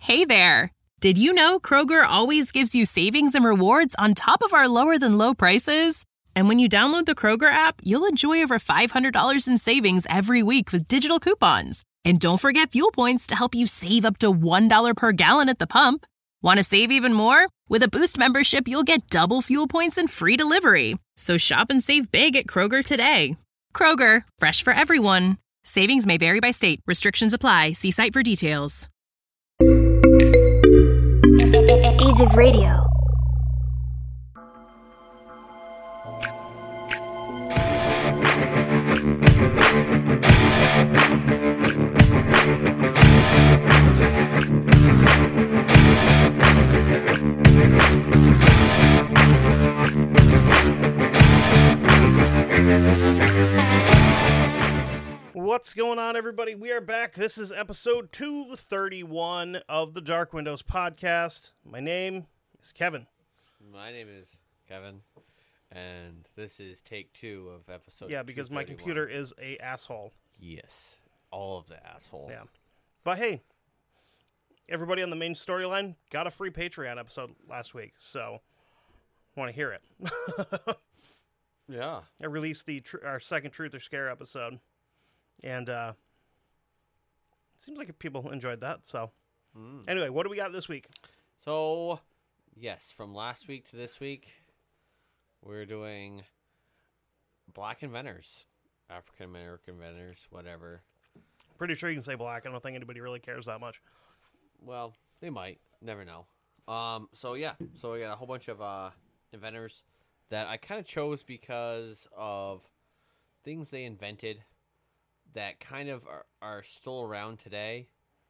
Hey there! Did you know Kroger always gives you savings and rewards on top of our lower-than-low prices? And when you download the Kroger app, you'll enjoy over $500 in savings every week with digital coupons. And don't forget fuel points to help you save up to $1 per gallon at the pump. Want to save even more? With a Boost membership, you'll get double fuel points and free delivery. So shop and save big at Kroger today. Kroger, fresh for everyone. Savings may vary by state. Restrictions apply. See site for details. Age of Radio. What's going on, everybody? We are back. This is episode 231 of the Dark Windows podcast. My name is Kevin. My name is Kevin, and this is take 2 of episode Yeah, because my computer is a asshole. Yes, all of the asshole. Yeah. But hey, everybody on the main storyline got a free Patreon episode last week, so want to hear it. Yeah. I released our second Truth or Scare episode. And it seems like people enjoyed that. So, Anyway, what do we got this week? So, yes, from last week to this week, we're doing black inventors, African American inventors, whatever. Pretty sure you can say black. I don't think anybody really cares that much. Well, they might. Never know. So we got a whole bunch of inventors that I kind of chose because of things they invented that kind of are still around today.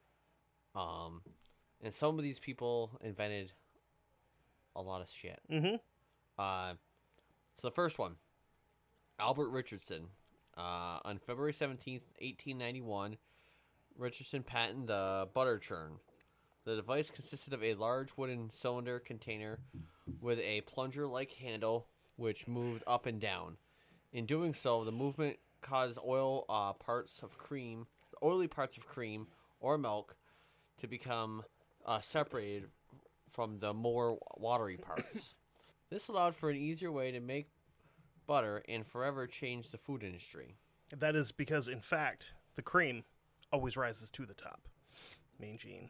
And some of these people invented a lot of shit. Mm-hmm. So the first one, Albert Richardson. On February 17th, 1891, Richardson patented the butter churn. The device consisted of a large wooden cylinder container with a plunger-like handle which moved up and down. In doing so, the movement caused oily parts of cream or milk to become separated from the more watery parts. This allowed for an easier way to make butter and forever changed the food industry. That is because, in fact, the cream always rises to the top. Mean Gene.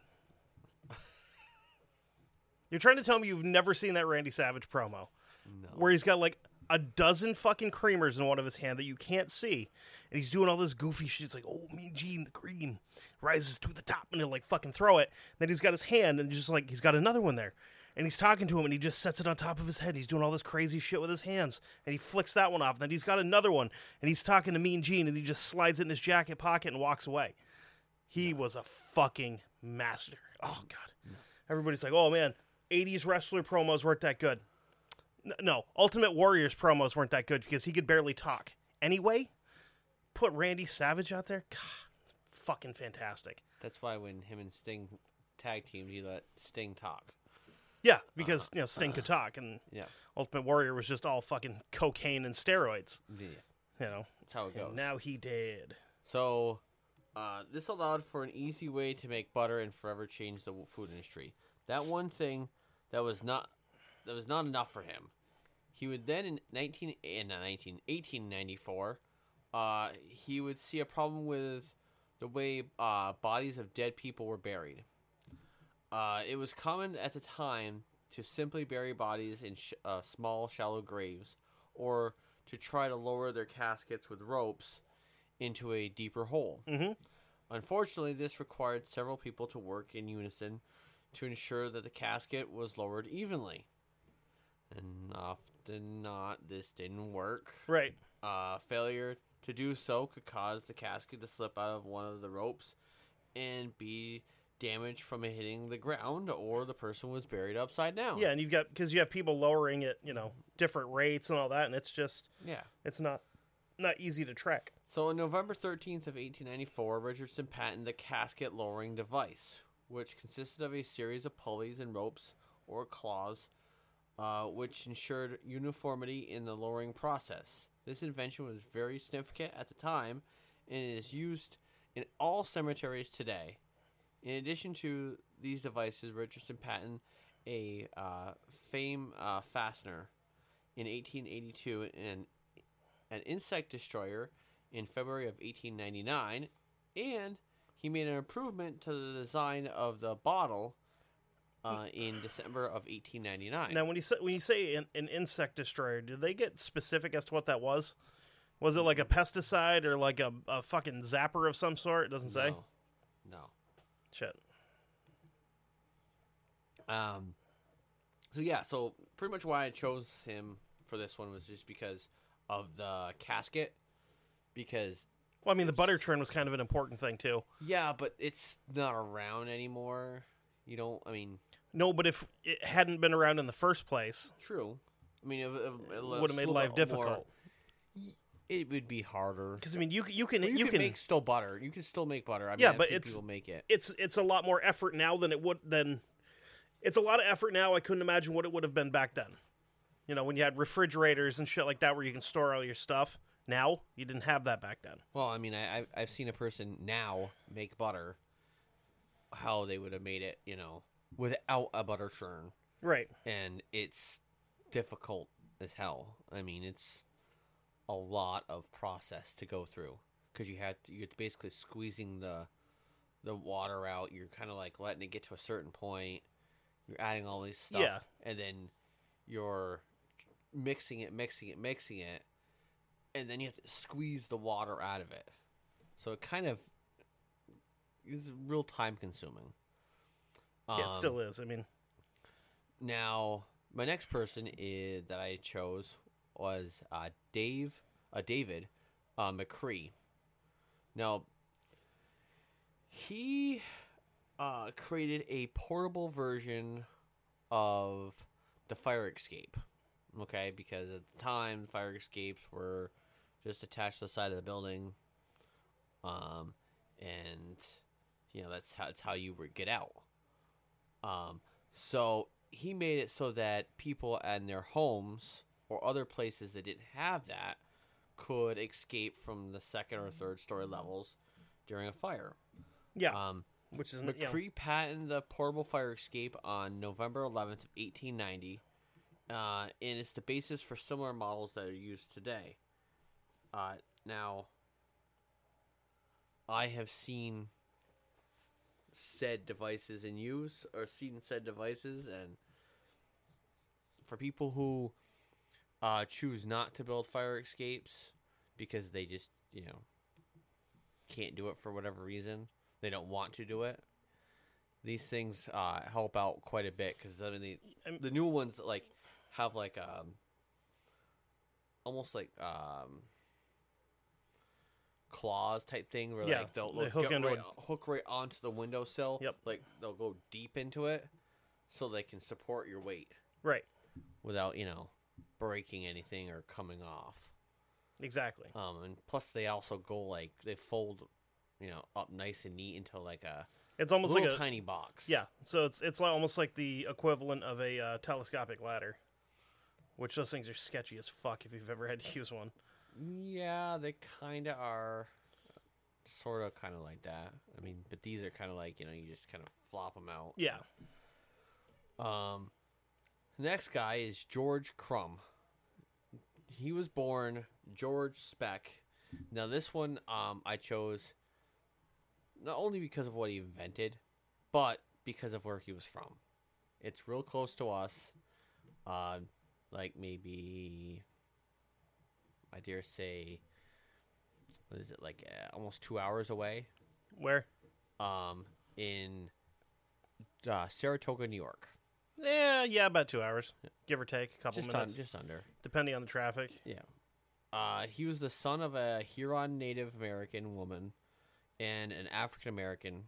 You're trying to tell me you've never seen that Randy Savage promo? No. Where he's got like a dozen fucking creamers in one of his hand that you can't see, and he's doing all this goofy shit. It's like, oh, Mean Gene, the cream rises to the top, and he'll like fucking throw it. Then he's got his hand, and just like he's got another one there, and he's talking to him, and he just sets it on top of his head. He's doing all this crazy shit with his hands, and he flicks that one off. And then he's got another one, and he's talking to Mean Gene, and he just slides it in his jacket pocket and walks away. He was a fucking master. Oh god, everybody's like, oh man, 80s wrestler promos weren't that good. No, Ultimate Warrior's promos weren't that good because he could barely talk. Anyway, put Randy Savage out there. God, fucking fantastic. That's why when him and Sting tag teamed, he let Sting talk. Yeah, because Sting could talk, and Yeah. Ultimate Warrior was just all fucking cocaine and steroids. Yeah. That's how it goes. And now he did. So, this allowed for an easy way to make butter and forever change the food industry. That one thing that was not enough for him. He would then in 1894, he would see a problem with the way bodies of dead people were buried. It was common at the time to simply bury bodies in small, shallow graves, or to try to lower their caskets with ropes into a deeper hole. Mm-hmm. Unfortunately, this required several people to work in unison to ensure that the casket was lowered evenly. And often not, this didn't work. Right. Failure to do so could cause the casket to slip out of one of the ropes and be damaged from it hitting the ground, or the person was buried upside down. Yeah, and you have people lowering it, different rates and all that, and it's just, it's not easy to track. So on November 13th of 1894, Richardson patented the casket lowering device, which consisted of a series of pulleys and ropes or claws, which ensured uniformity in the lowering process. This invention was very significant at the time and is used in all cemeteries today. In addition to these devices, Richardson patented a Fame fastener in 1882 and an insect destroyer in February of 1899, and he made an improvement to the design of the bottle in December of 1899. Now, when you say an insect destroyer, did they get specific as to what that was? Was it like a pesticide or like a fucking zapper of some sort? It doesn't say. No. Shit. So pretty much why I chose him for this one was just because of the casket. Because Well, I mean, the butter churn was kind of an important thing too. yeah, but it's not around anymore. You don't. I mean, No, but if it hadn't been around in the first place, true. I mean, it would have made life difficult. It would be harder. Because I mean, you You can make still butter. You can still make butter. I mean, Yeah, I've but seen it's- people make it. it's a lot more effort now than it would then. It's a lot of effort now. I couldn't imagine what it would have been back then. You know, when you had refrigerators and shit like that, where you can store all your stuff. Now you didn't have that back then. Well, I mean, I've seen a person now make butter. How they would have made it, without a butter churn, Right. and it's difficult as hell. I mean, it's a lot of process to go through because you're basically squeezing the water out. You're kind of like letting it get to a certain point. You're adding all these stuff, Yeah. and then you're mixing it, and then you have to squeeze the water out of it. So it kind of is real time consuming. Yeah, it still is. I mean, Now, my next person that I chose was David McCree. Now, he created a portable version of the fire escape. Okay, because at the time, fire escapes were just attached to the side of the building, and that's how you would get out. So he made it so that people in their homes or other places that didn't have that could escape from the second or third story levels during a fire. yeah, which is McCree patented the portable fire escape on November 11th of 1890, and it's the basis for similar models that are used today. Now, I have seen said devices in use, or seen said devices, and for people who choose not to build fire escapes because they just, can't do it for whatever reason, they don't want to do it, these things help out quite a bit, because I mean, the new ones have almost like claws type thing where Yeah, they'll they hook right onto the windowsill. Yep. Like they'll go deep into it so they can support your weight right. without breaking anything or coming off. Exactly. And plus they also go they fold up nice and neat into It's almost little like a tiny box. Yeah, so it's like, almost like the equivalent of a telescopic ladder, which those things are sketchy as fuck if you've ever had to use one. Yeah, they kind of are sort of kind of like that. I mean, but these are kind of you just kind of flop them out. Yeah. The next guy is George Crumb. He was born George Speck. Now, this one I chose not only because of what he invented, but because of where he was from. It's real close to us. Maybe, I dare say, what is it, almost 2 hours away? Where? In Saratoga, New York. Yeah, about 2 hours, give or take a couple Just minutes, just under. depending on the traffic. Yeah. He was the son of a Huron Native American woman and an African American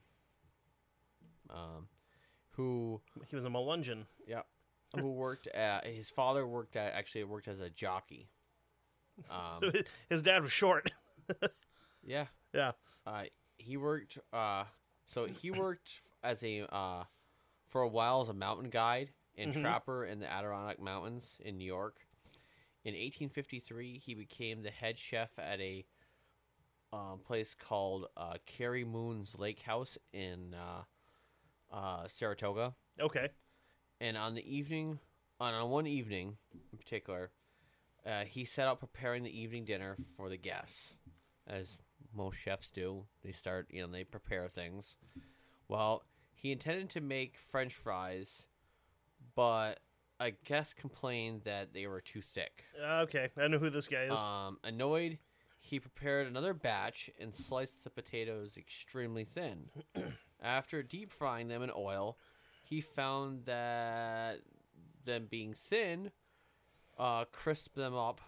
who He was a Melungeon. who worked at his father worked as a jockey. His dad was short. Yeah. Yeah. He worked he worked as a for a while as a mountain guide and trapper in the Adirondack Mountains in New York. In 1853, he became the head chef at a place called Carrie Moon's Lake House in Saratoga. Okay. And on one evening in particular, he set out preparing the evening dinner for the guests, as most chefs do. They prepare things. Well, he intended to make French fries, but a guest complained that they were too thick. Okay, I know who this guy is. Annoyed, he prepared another batch and sliced the potatoes extremely thin. After deep frying them in oil, he found that them being thin crisped them up,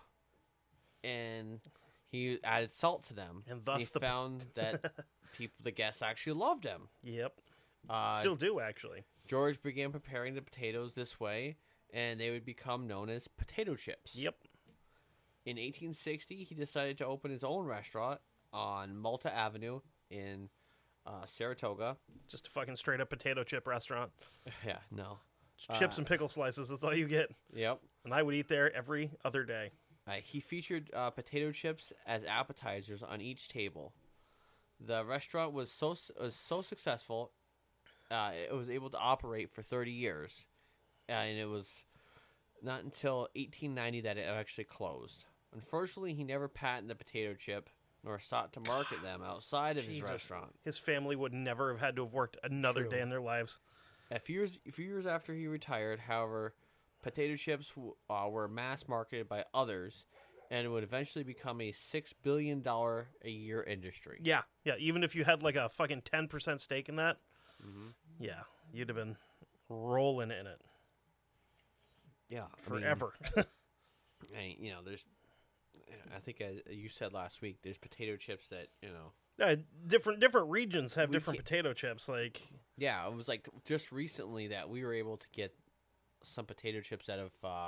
and he added salt to them. And thus he found that the guests actually loved him. Yep. Still do, actually. George began preparing the potatoes this way, and they would become known as potato chips. Yep. In 1860, he decided to open his own restaurant on Malta Avenue in Saratoga. Just a fucking straight up potato chip restaurant. Yeah, no. Chips and pickle slices, that's all you get. Yep. And I would eat there every other day. He featured potato chips as appetizers on each table. The restaurant was so successful, it was able to operate for 30 years. And it was not until 1890 that it actually closed. Unfortunately, he never patented the potato chip, nor sought to market them outside of his restaurant. His family would never have had to have worked another True. day in their lives. A few years after he retired, however, potato chips were mass marketed by others, and it would eventually become a $6 billion a year industry. Yeah. Even if you had like a fucking 10% stake in that, yeah, you'd have been rolling in it Yeah, forever. There's. I think you said last week, there's potato chips that Different regions have different potato chips. Like, yeah, it was like just recently that we were able to get some potato chips out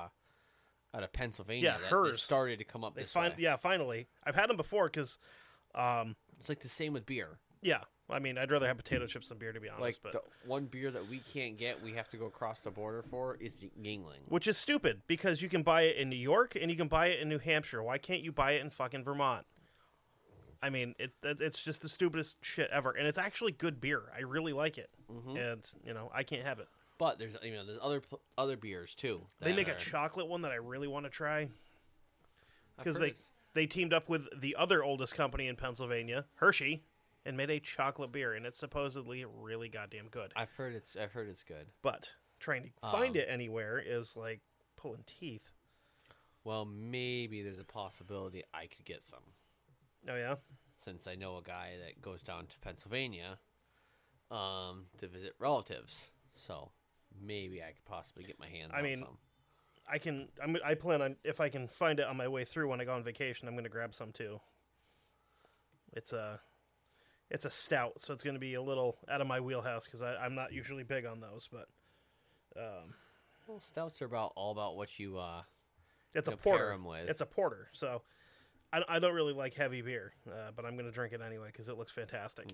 of Pennsylvania. Yeah, that they started to come up this way. Yeah, finally. I've had them before because It's like the same with beer. yeah. I mean, I'd rather have potato chips than beer, to be honest. Like the one beer that we can't get, we have to go across the border for is Yingling. Which is stupid because you can buy it in New York and you can buy it in New Hampshire. Why can't you buy it in fucking Vermont? I mean, it's just the stupidest shit ever, and it's actually good beer. I really like it, and I can't have it. But there's other beers too. They make a chocolate one that I really want to try because they teamed up with the other oldest company in Pennsylvania, Hershey, and made a chocolate beer, and it's supposedly really goddamn good. I've heard it's good. But trying to find it anywhere is like pulling teeth. Well, maybe there's a possibility I could get some. Oh yeah. Since I know a guy that goes down to Pennsylvania to visit relatives, so maybe I could possibly get my hands on some. I plan on, if I can find it on my way through when I go on vacation, I'm going to grab some too. It's a stout, so it's going to be a little out of my wheelhouse because I'm not usually big on those. But well, stouts are all about what you it's a pair porter. 'em with. It's a porter, so I don't really like heavy beer, but I'm going to drink it anyway because it looks fantastic.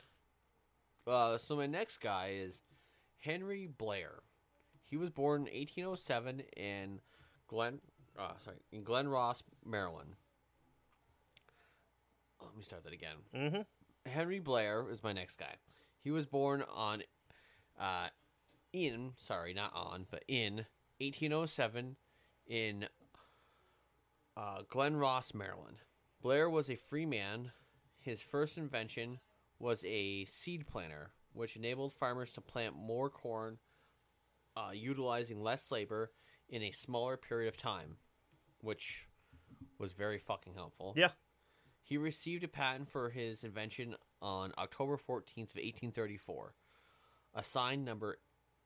So my next guy is Henry Blair. He was born in 1807 in Glen Ross, Maryland. Let me start that again. Mm-hmm. Henry Blair is my next guy. He was born in 1807 in Glen Ross, Maryland. Blair was a free man. His first invention was a seed planter, which enabled farmers to plant more corn, utilizing less labor in a smaller period of time, which was very fucking helpful. Yeah. He received a patent for his invention on October 14th of 1834, assigned number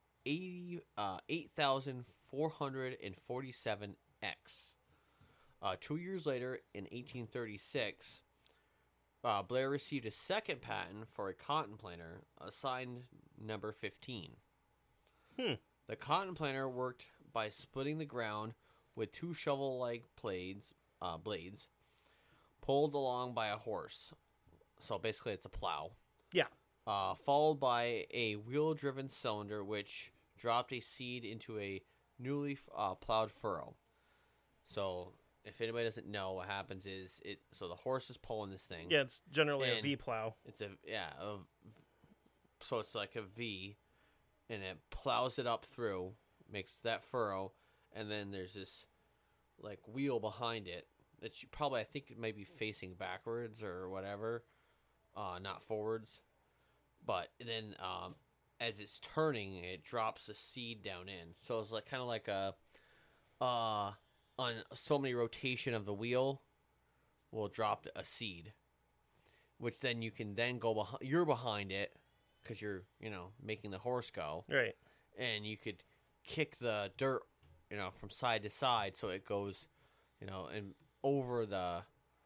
8447X. 2 years later, in 1836, Blair received a second patent for a cotton planter, assigned number 15. The cotton planter worked by splitting the ground with two shovel-like blades, pulled along by a horse. So basically, it's a plow. Yeah. Followed by a wheel-driven cylinder, which dropped a seed into a newly plowed furrow. So, if anybody doesn't know, what happens is so the horse is pulling this thing. Yeah, it's generally a V plow. It's so it's like a V, and it plows it up through, makes that furrow, and then there's this like wheel behind it that I think it might be facing backwards or whatever, not forwards. But then as it's turning, it drops the seed down in. So it's like kind of like a on so many rotation of the wheel will drop a seed, which then you can then go behind. You're behind it because you're making the horse go, Right. and you could kick the dirt from side to side so it goes and over the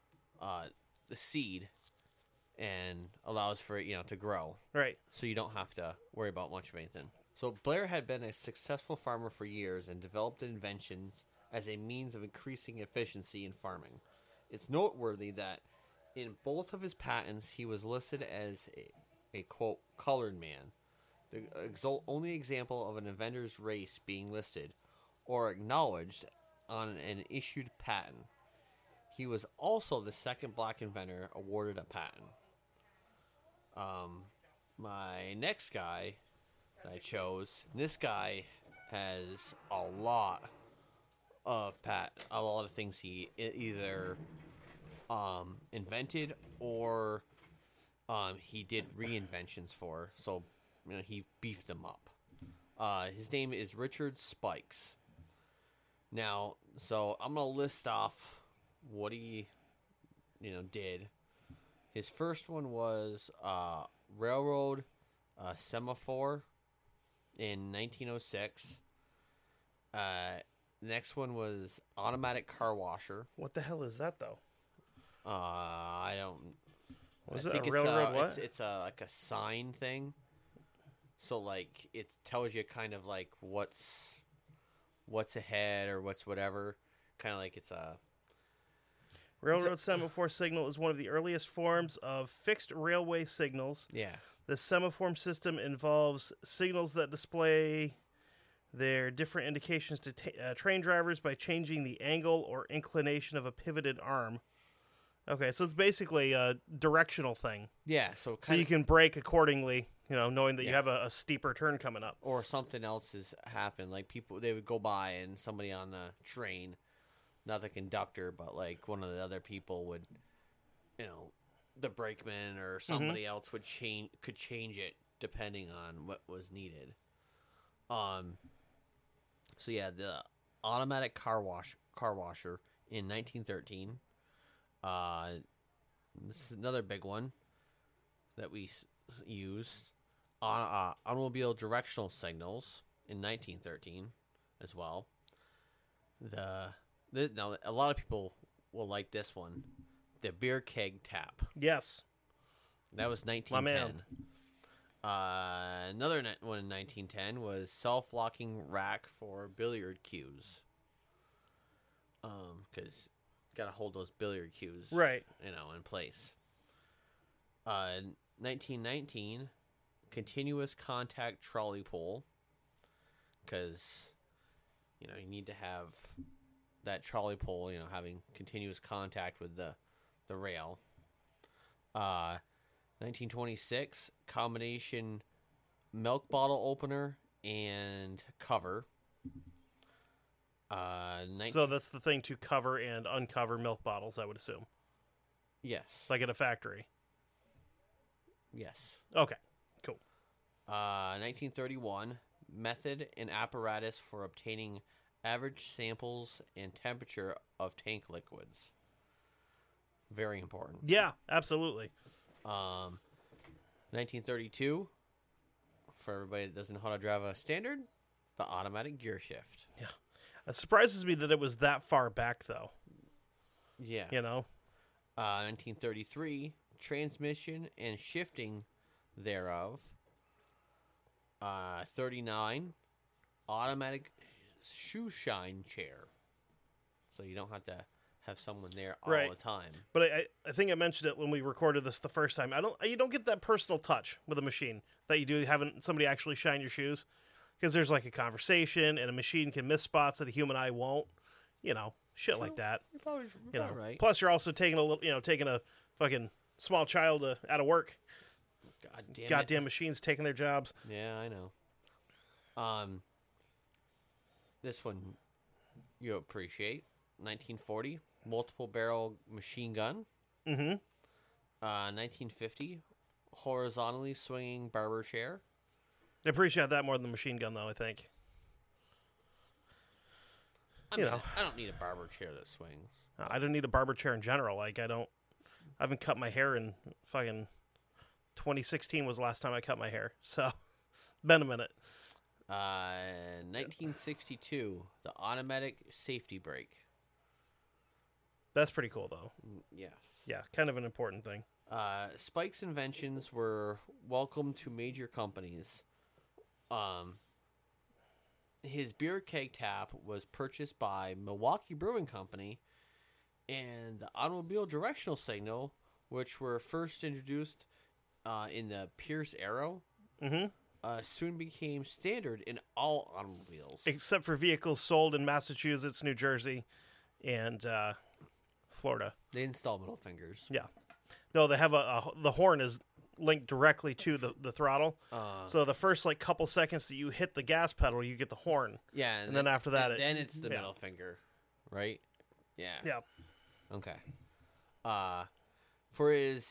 seed and allows for it to grow, Right. so you don't have to worry about much of anything. So Blair had been a successful farmer for years and developed inventions as a means of increasing efficiency in farming. It's noteworthy that in both of his patents he was listed as a quote colored man, the only example of an inventor's race being listed or acknowledged on an issued patent. He was also the second black inventor awarded a patent. My next guy that I chose, this guy has a lot of things he either invented or he did reinventions for, so he beefed them up. His name is Richard Spikes. Now, so I'm gonna list off what he did. His first one was railroad semaphore in 1906. Next one was automatic car washer. What the hell is that, though? I don't. Was I it think a railroad what? It's like a sign thing. So like it tells you kind of like what's ahead or what's whatever. Kind of like it's a Railroad semaphore signal is one of the earliest forms of fixed railway signals. yeah. The semaphore system involves signals that display their different indications to train drivers by changing the angle or inclination of a pivoted arm. Okay, so it's basically a directional thing. Yeah, so So you can brake accordingly, knowing that you Yeah. have a steeper turn coming up. or something else has happened. Like they would go by and somebody on the train, not the conductor, but like one of the other people would, the brakeman or somebody else could change it depending on what was needed. So yeah, the automatic car washer in 1913. This is another big one that we used. Automobile directional signals in 1913 as well. Now a lot of people will like this one, the beer keg tap. Yes. That was 1910. Another one in 1910 was self-locking rack for billiard cues. Because got to hold those billiard cues, Right. in place. 1919, continuous contact trolley pole. Because, you need to have that trolley pole, having continuous contact with the rail. 1926, combination milk bottle opener and cover. So that's the thing to cover and uncover milk bottles, I would assume. Yes. Like at a factory. Yes. Okay, cool. 1931, method and apparatus for obtaining average samples and temperature of tank liquids. Very important. Yeah, absolutely. 1932, for everybody that doesn't know how to drive a standard, the automatic gear shift. Yeah. It surprises me that it was that far back, though. Yeah. 1933, transmission and shifting thereof. 39, automatic shoe shine chair. So you don't have to have someone there all Right. the time. But I think I mentioned it when we recorded this the first time. You don't get that personal touch with a machine that you do having somebody actually shine your shoes, because there's like a conversation and a machine can miss spots that a human eye won't. Shit like that. You're probably right. Plus, you're also taking taking a fucking small child out of work. God damn it. Goddamn machines taking their jobs. Yeah, I know. This one you appreciate. 1940, multiple barrel machine gun. Mm-hmm. 1950, horizontally swinging barber chair. I appreciate that more than the machine gun, though, I think. I You mean, know. I don't need a barber chair that swings. I don't need a barber chair in general. Like, I haven't cut my hair in fucking 2016 was the last time I cut my hair. So, been a minute. 1962, the automatic safety brake. That's pretty cool, though. Yes. Yeah, kind of an important thing. Spike's inventions were welcome to major companies. His beer keg tap was purchased by Milwaukee Brewing Company, and the automobile directional signal, which were first introduced in the Pierce Arrow, soon became standard in all automobiles. Except for vehicles sold in Massachusetts, New Jersey, and Florida. They install middle fingers. Yeah. No, they have the horn is linked directly to the throttle. So the first like couple seconds that you hit the gas pedal, you get the horn. Yeah, and then after that, then it's the middle finger, right? Yeah. Yeah. Okay. For his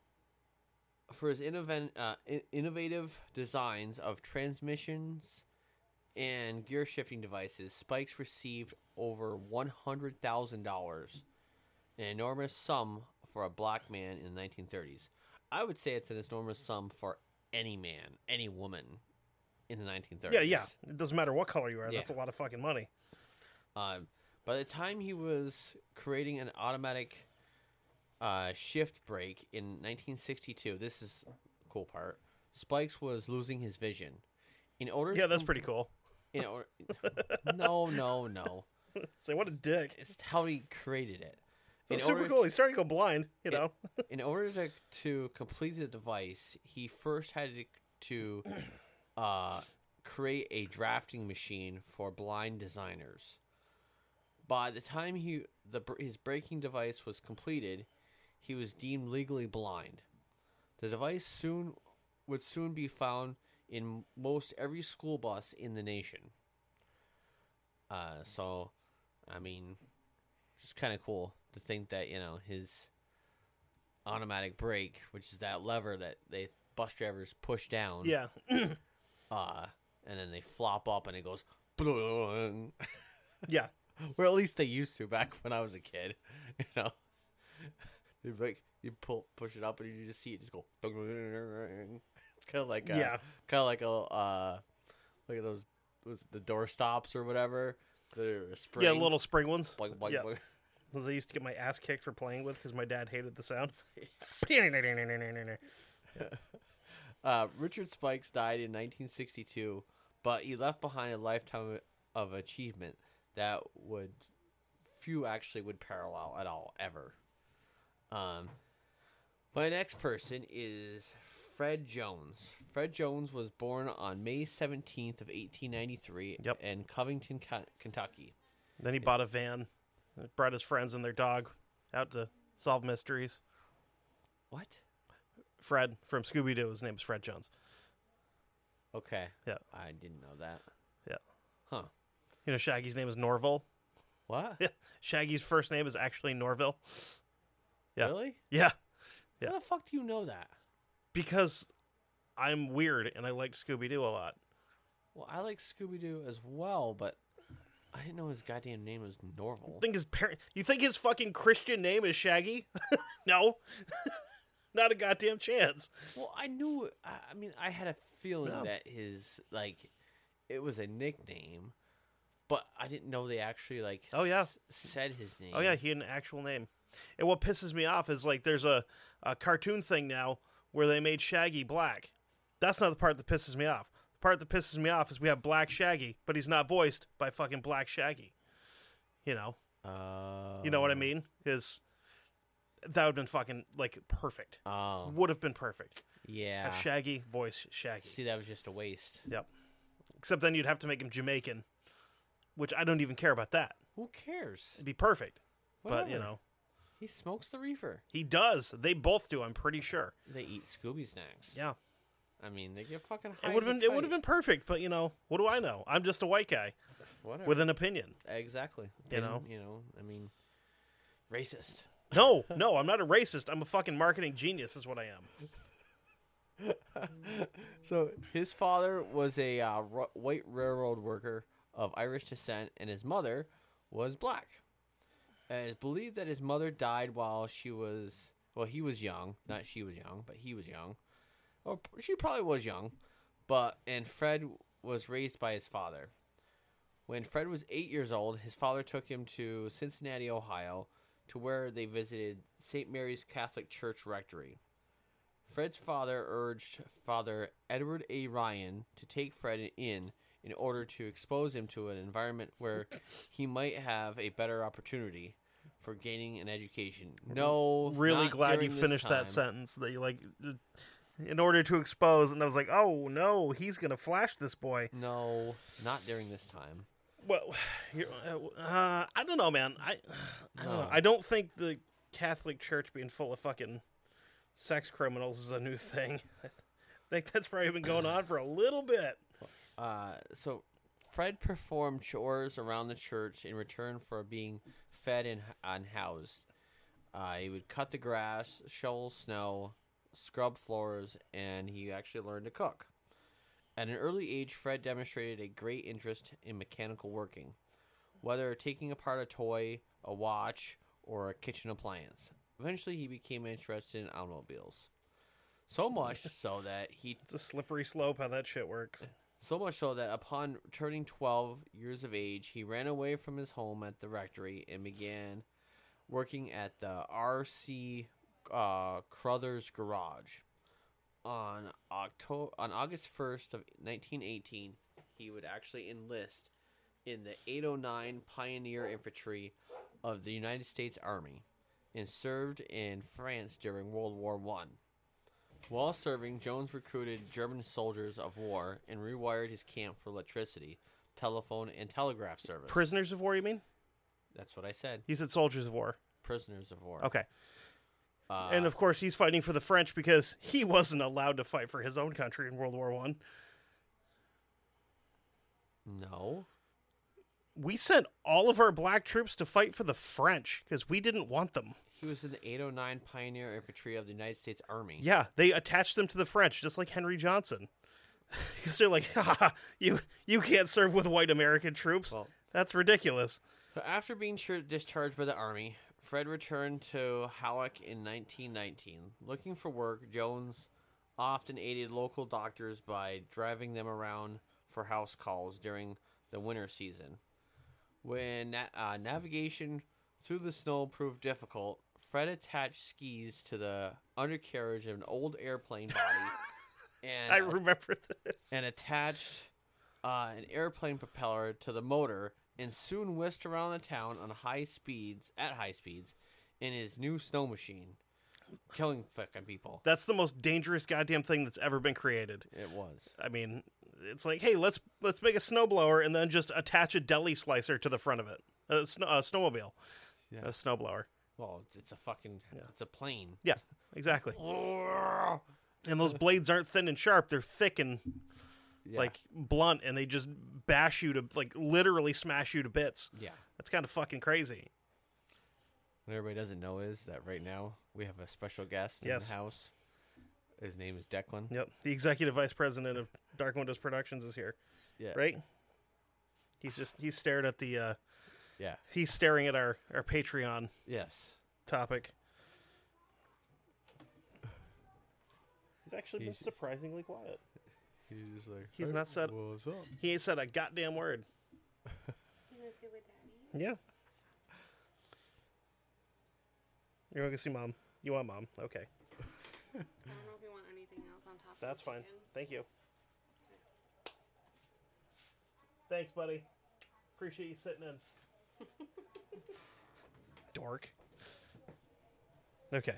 innovative designs of transmissions and gear shifting devices, Spikes received over $100,000, an enormous sum for a black man in the 1930s. I would say it's an enormous sum for any man, any woman in the 1930s. Yeah. It doesn't matter what color you are. Yeah. That's a lot of fucking money. By the time he was creating an automatic shift brake in 1962, this is the cool part, Spikes was losing his vision. In order Yeah, that's pretty cool. No. Say, what a dick. It's how he created it. That's super cool. He's starting to go blind, you know. In order to complete the device, he first had to create a drafting machine for blind designers. By the time his braking device was completed, he was deemed legally blind. The device would soon be found in most every school bus in the nation. So, I mean, it's kind of cool to think that, you know, his automatic brake, which is that lever that they bus drivers push down. Yeah. And then they flop up and it goes. Yeah. Or at least they used to back when I was a kid. You know, they'd like you push it up and you just see it just go. It's kind of like kind of like a look at those the door stops or whatever. They're a spring. Yeah, little spring ones. Yeah. Those I used to get my ass kicked for playing with because my dad hated the sound. Richard Spikes died in 1962, but he left behind a lifetime of achievement that few actually would parallel at all, ever. My next person is Fred Jones. Fred Jones was born on May 17th of 1893 in Covington, Kentucky. Then he bought a van, brought his friends and their dog out to solve mysteries. What? Fred from Scooby-Doo. His name is Fred Jones. Okay. Yeah. I didn't know that. Yeah. Huh. You know, Shaggy's name is Norville. What? Yeah. Shaggy's first name is actually Norville. Yeah. Really? Yeah. How the fuck do you know that? Because I'm weird and I liked Scooby-Doo a lot. Well, I like Scooby-Doo as well, but I didn't know his goddamn name was Norville. You think his fucking Christian name is Shaggy? No. Not a goddamn chance. Well, I knew. I mean, I had a feeling that it was a nickname, but I didn't know they actually said his name. Oh yeah, he had an actual name. And what pisses me off is there's a cartoon thing now where they made Shaggy black. That's not the part that pisses me off. The part that pisses me off is we have Black Shaggy, but he's not voiced by fucking Black Shaggy. You know? You know what I mean? Because that would have been fucking, perfect. Oh. Would have been perfect. Yeah. Have Shaggy voice Shaggy. See, that was just a waste. Yep. Except then you'd have to make him Jamaican, which I don't even care about that. Who cares? It'd be perfect. Whatever. But, you know. He smokes the reefer. He does. They both do, I'm pretty sure. They eat Scooby snacks. Yeah. I mean, they get fucking. It would have been perfect, but what do I know? I'm just a white guy Whatever. with an opinion. Exactly. You know? I mean, racist. No, I'm not a racist. I'm a fucking marketing genius. Is what I am. So his father was a white railroad worker of Irish descent, and his mother was black. And it's believed that his mother died while he was young. Not she was young, but he was young. Or she probably was young. And Fred was raised by his father. When Fred was 8 years old, his father took him to Cincinnati, Ohio, to where they visited St. Mary's Catholic Church Rectory. Fred's father urged Father Edward A. Ryan to take Fred in order to expose him to an environment where he might have a better opportunity for gaining an education. No, Really not glad you during this finished that time. sentence. That you in order to expose, and I was like, oh no, he's gonna flash this boy. No, not during this time. Well, I don't know, man. I don't know. No. I don't think the Catholic Church being full of fucking sex criminals is a new thing. I think that's probably been going on for a little bit. So Fred performed chores around the church in return for being fed and housed. He would cut the grass, shovel snow, scrub floors, and he actually learned to cook. At an early age, Fred demonstrated a great interest in mechanical working, whether taking apart a toy, a watch, or a kitchen appliance. Eventually, he became interested in automobiles. So much so that It's a slippery slope how that shit works. upon turning 12 years of age, he ran away from his home at the rectory and began working at the R.C. Crothers Garage. On August 1st of 1918, he would actually enlist in the 809 Pioneer Infantry of the United States Army and served in France during World War I. While serving, Jones recruited German soldiers of war and rewired his camp for electricity, telephone, and telegraph service. Prisoners of war, you mean? That's what I said. He said soldiers of war. Prisoners of war. Okay. And of course, he's fighting for the French because he wasn't allowed to fight for his own country in World War I. No. We sent all of our black troops to fight for the French because we didn't want them. He was in the 809 Pioneer Infantry of the United States Army. Yeah, they attached them to the French, just like Henry Johnson. Because they're like, ha, you can't serve with white American troops. Well- That's ridiculous. So after being discharged by the Army, Fred returned to Hawick in 1919. Looking for work, Jones often aided local doctors by driving them around for house calls during the winter season. When navigation through the snow proved difficult, Fred attached skis to the undercarriage of an old airplane body and I remember this. and attached an airplane propeller to the motor, and soon whisked around the town at high speeds in his new snow machine, killing fucking people. That's the most dangerous goddamn thing that's ever been created. It was. I mean, it's like, hey, let's make a snowblower and then just attach a deli slicer to the front of it. A snowmobile. Yeah. A snowblower. Well, it's a fucking, it's a plane. Yeah, exactly. And those blades aren't thin and sharp. They're thick and Yeah. like blunt, and they just bash you to, like, literally smash you to bits. Yeah. That's kind of fucking crazy. What everybody doesn't know is that right now we have a special guest in Yes. the house. His name is Declan. Yep. The executive vice president of Dark Windows Productions is here. Yeah. Right? He's staring at the Yeah. he's staring at our Patreon Yes. topic. He's actually been He's- surprisingly quiet. He's just like, He's not said what's up? he ain't said a goddamn word. You gonna sit with Daddy? Yeah. You're gonna go see Mom. You want Mom? Okay. I don't know if you want anything else on top of That's the fine. chicken. Thank you. Thanks, buddy. Appreciate you sitting in. Dork. Okay.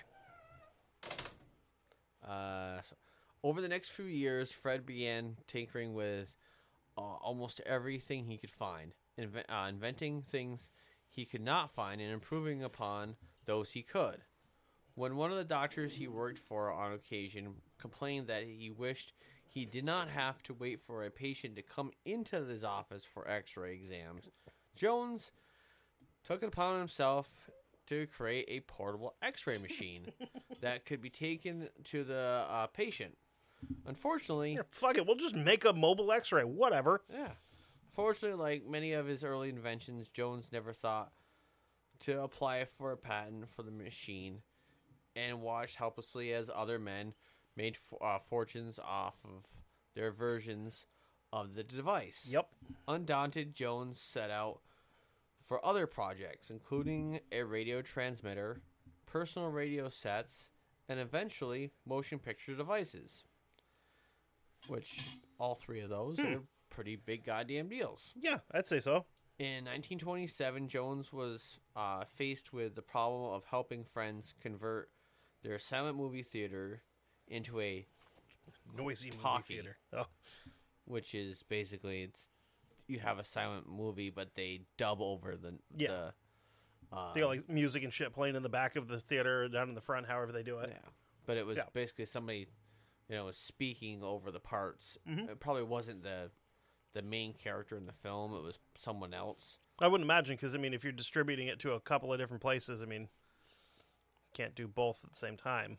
So over the next few years, Fred began tinkering with almost everything he could find, inventing things he could not find and improving upon those he could. When one of the doctors he worked for on occasion complained that he wished he did not have to wait for a patient to come into his office for x-ray exams, Jones took it upon himself to create a portable x-ray machine that could be taken to the patient. Unfortunately... Yeah, fuck it, we'll just make a mobile x-ray, whatever. Yeah. Fortunately, like many of his early inventions, Jones never thought to apply for a patent for the machine and watched helplessly as other men made fortunes off of their versions of the device. Yep. Undaunted, Jones set out for other projects, including a radio transmitter, personal radio sets, and eventually motion picture devices. Which, all three of those are pretty big goddamn deals. Yeah, I'd say so. In 1927, Jones was faced with the problem of helping friends convert their silent movie theater into a Noisy movie talkie, theater. Oh. which is basically you have a silent movie, but they dub over the They got like music and shit playing in the back of the theater, down in the front, however they do it. yeah. But it was basically somebody, was speaking over the parts. Mm-hmm. It probably wasn't the main character in the film. It was someone else. I wouldn't imagine, because, I mean, if you're distributing it to a couple of different places, I mean, can't do both at the same time.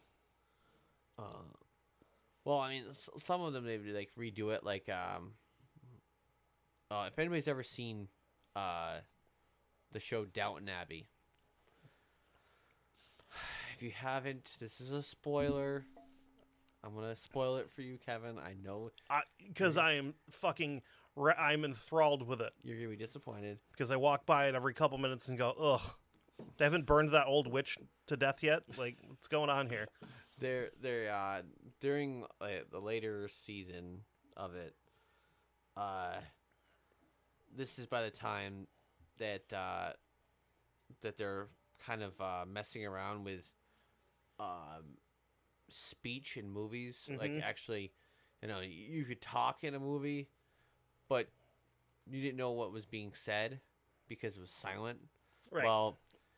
Well, I mean, some of them they would like redo it. Like, if anybody's ever seen the show Downton Abbey, if you haven't, this is a spoiler. I'm gonna spoil it for you, Kevin. I know Because I am fucking, I'm enthralled with it. you're gonna be disappointed. Because I walk by it every couple minutes and go, ugh, they haven't burned that old witch to death yet? Like, what's going on here? They're during the later season of it. This is by the time that that they're kind of messing around with speech in movies. Like, actually, you could talk in a movie, but you didn't know what was being said because it was silent. Right. Well,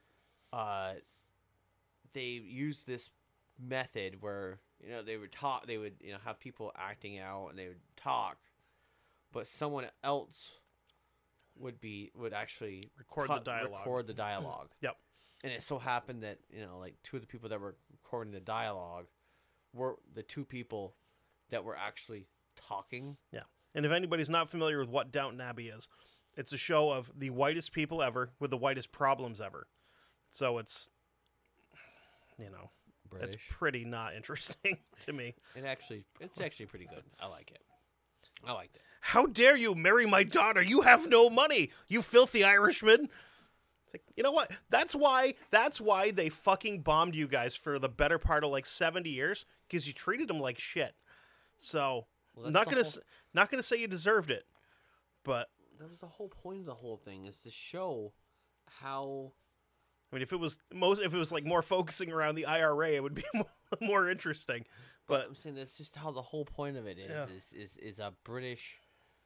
they used this method where they would talk. They would have people acting out, and they would talk, but someone else would actually Record the dialogue. Yep. And it so happened that like two of the people that were recording the dialogue were the two people that were actually talking. Yeah. And if anybody's not familiar with what Downton Abbey is, it's a show of the whitest people ever with the whitest problems ever. So it's, British. it's pretty not interesting to me. It's actually pretty good. I like it. I liked it. How dare you marry my daughter? You have no money, you filthy Irishman. It's like, you know what? That's why they fucking bombed you guys for the better part of like 70 years, because you treated them like shit. So, Well, not gonna say you deserved it, but That was the whole point of the whole thing, is to show how. I mean, if it was like more focusing around the IRA, it would be more interesting. But I'm saying that's just how the whole point of it is. Yeah. Is a British,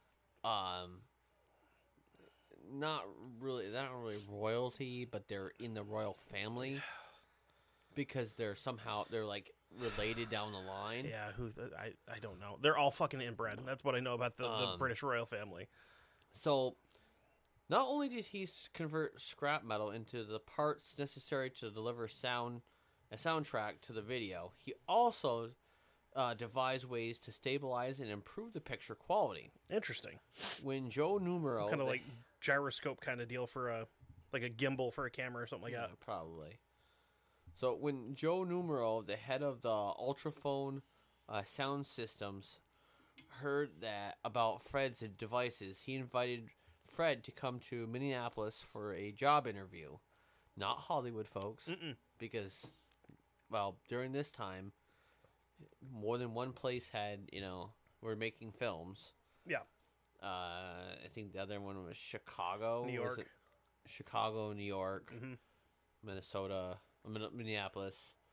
they're not really royalty, but they're in the royal family because they're like related down the line. yeah, I don't know. They're all fucking inbred. That's what I know about the British royal family. So, not only did he convert scrap metal into the parts necessary to deliver a soundtrack to the video, he also devised ways to stabilize and improve the picture quality. Interesting. When Joe Numero, Kind of like gyroscope kind of deal for a gimbal for a camera or something like that. probably. So when Joe Numero, the head of the Ultraphone sound systems, heard about Fred's devices, he invited Fred to come to Minneapolis for a job interview. Not Hollywood, folks, because, well, during this time, more than one place were making films. Yeah. I think the other one was Chicago. New York. Was it Chicago, New York, Mm-hmm. Minneapolis.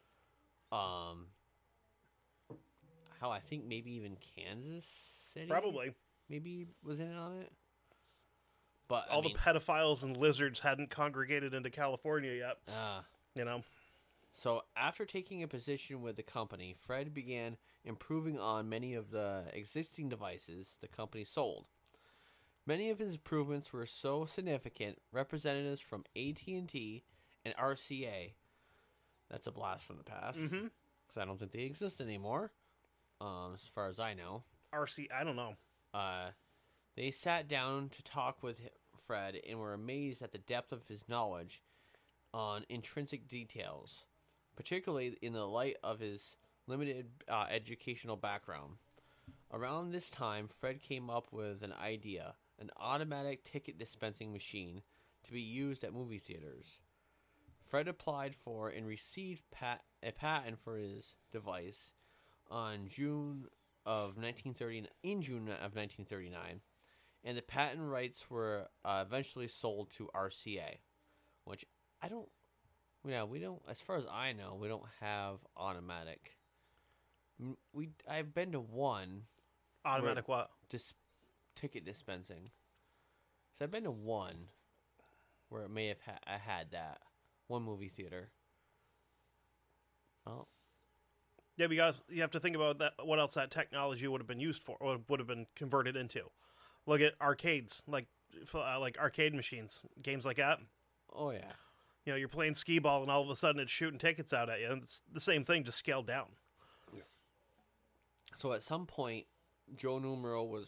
I think maybe even Kansas City. Probably. Maybe was in on it. But All the pedophiles and lizards hadn't congregated into California yet. So after taking a position with the company, Fred began improving on many of the existing devices the company sold. Many of his improvements were so significant, representatives from AT&T and RCA, that's a blast from the past, because I don't think they exist anymore, as far as I know. I don't know. They sat down to talk with Fred and were amazed at the depth of his knowledge on intrinsic details, particularly in the light of his limited educational background. Around this time, Fred came up with an idea, an automatic ticket dispensing machine to be used at movie theaters. Fred applied for and received a patent for his device in June of 1939, and the patent rights were eventually sold to RCA, which we don't, as far as I know, we don't have automatic. I've been to one. Automatic what? Ticket dispensing. So I've been to one where it may have had that. One movie theater. Oh. Yeah, because you have to think about that. What else that technology would have been used for, or would have been converted into. Look at arcades, like arcade machines, games like that. Oh yeah. You know, you're playing skee ball, and all of a sudden it's shooting tickets out at you. And it's the same thing, just scaled down. Yeah. So at some point, Joe Numero was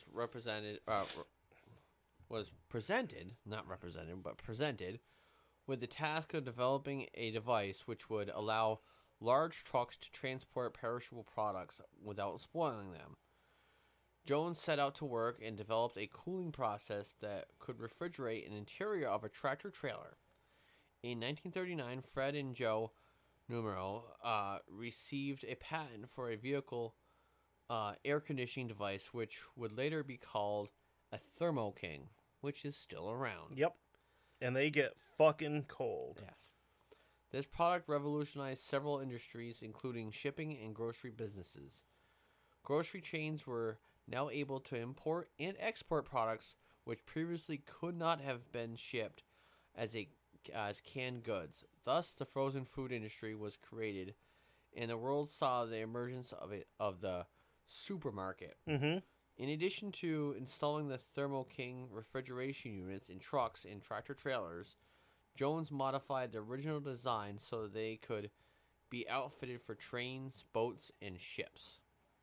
presented with the task of developing a device which would allow large trucks to transport perishable products without spoiling them. Jones set out to work and developed a cooling process that could refrigerate an interior of a tractor trailer. In 1939, Fred and Joe Numero received a patent for a vehicle air conditioning device which would later be called a Thermo King, which is still around. Yep. And they get fucking cold. Yes. This product revolutionized several industries, including shipping and grocery businesses. Grocery chains were now able to import and export products which previously could not have been shipped as canned goods. Thus, the frozen food industry was created, and the world saw the emergence of the supermarket. Mm-hmm. In addition to installing the Thermo King refrigeration units in trucks and tractor trailers, Jones modified the original design so that they could be outfitted for trains, boats, and ships.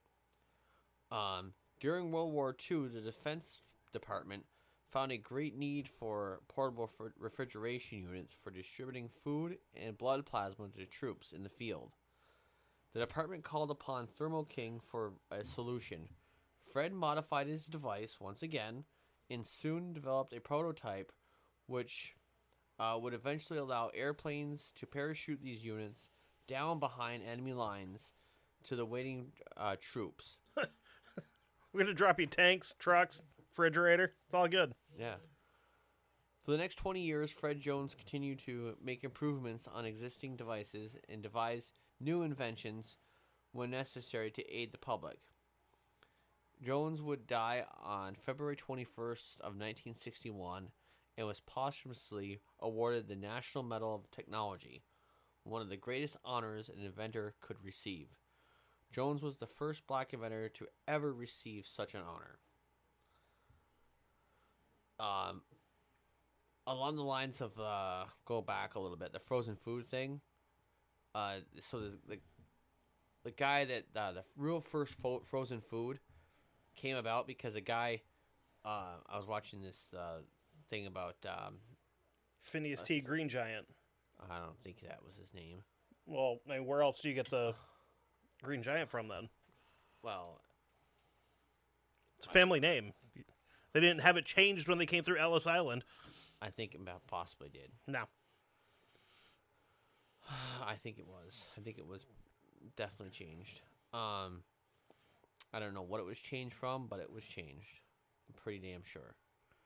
During World War II, the Defense Department found a great need for portable refrigeration units for distributing food and blood plasma to troops in the field. The department called upon Thermo King for a solution. Fred modified his device once again and soon developed a prototype which would eventually allow airplanes to parachute these units down behind enemy lines to the waiting troops. We're going to drop you tanks, trucks, refrigerator. It's all good. Yeah. For the next 20 years, Fred Jones continued to make improvements on existing devices and devise new inventions when necessary to aid the public. Jones would die on February 21st of 1961 and was posthumously awarded the National Medal of Technology, one of the greatest honors an inventor could receive. Jones was the first black inventor to ever receive such an honor. Along the lines of, go back a little bit, the frozen food thing. So there's the guy that, the real first frozen food came about because a guy, I was watching this thing about Phineas T. Green Giant. I don't think that was his name. Well, I mean, where else do you get the Green Giant from then? Well, it's a family name. They didn't have it changed when they came through Ellis Island. I think it possibly did. No. I think it was. I think it was definitely changed. I don't know what it was changed from, but it was changed. I'm pretty damn sure.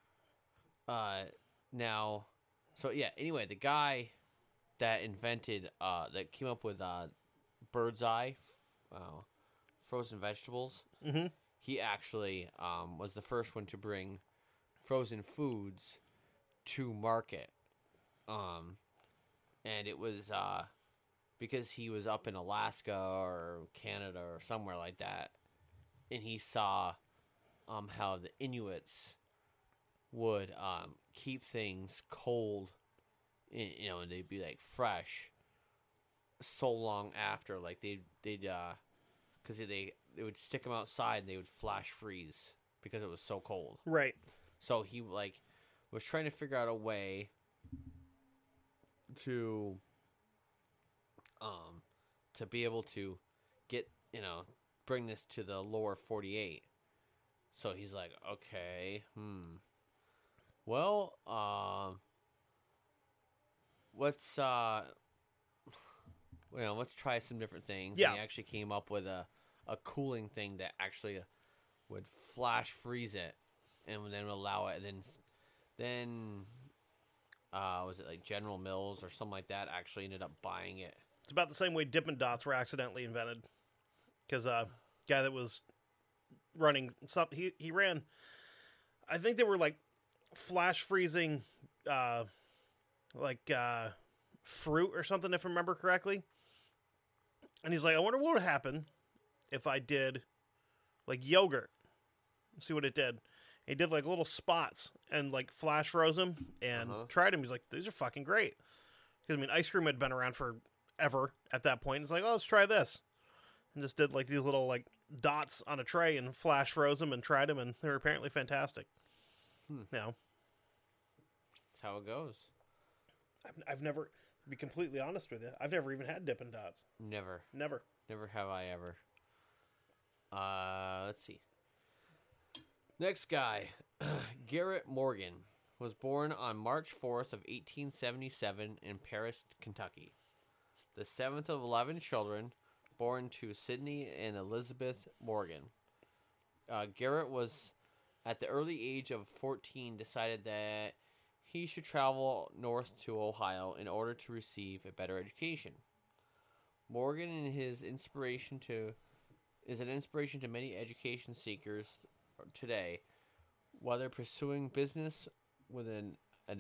Now, so yeah, anyway, the guy that invented, that came up with Bird's Eye frozen vegetables, he actually was the first one to bring frozen foods to market. And it was because he was up in Alaska or Canada or somewhere like that, and he saw how the Inuits would keep things cold, and they'd be like fresh so long after, like they'd because they would stick them outside and they would flash freeze because it was so cold. Right. So he was trying to figure out a way to be able to get, bring this to the lower 48. So he's like, okay, well, let's try some different things. Yeah. And he actually came up with a cooling thing that actually would flash freeze it and then allow it. And then was it like General Mills or something like that actually ended up buying it. It's about the same way Dippin' Dots were accidentally invented. Because guy that was running something, he ran, I think they were like flash freezing fruit or something, if I remember correctly. And he's like, I wonder what would happen if I did like yogurt. See what it did. And he did like little spots and like flash froze them and tried them. He's like, these are fucking great. Because I mean, ice cream had been around forever at that point. It's like, oh, let's try this. And just did like these little like dots on a tray and flash froze them and tried them, and they were apparently fantastic. That's how it goes. I've never, to be completely honest with you, I've never even had Dippin' Dots. Never have I ever. Let's see. Next guy, Garrett Morgan, was born on March 4th of 1877 in Paris, Kentucky. The seventh of 11 children born to Sidney and Elizabeth Morgan. Garrett was, at the early age of 14, decided that he should travel north to Ohio in order to receive a better education. Morgan is an inspiration to many education seekers today, whether pursuing business with an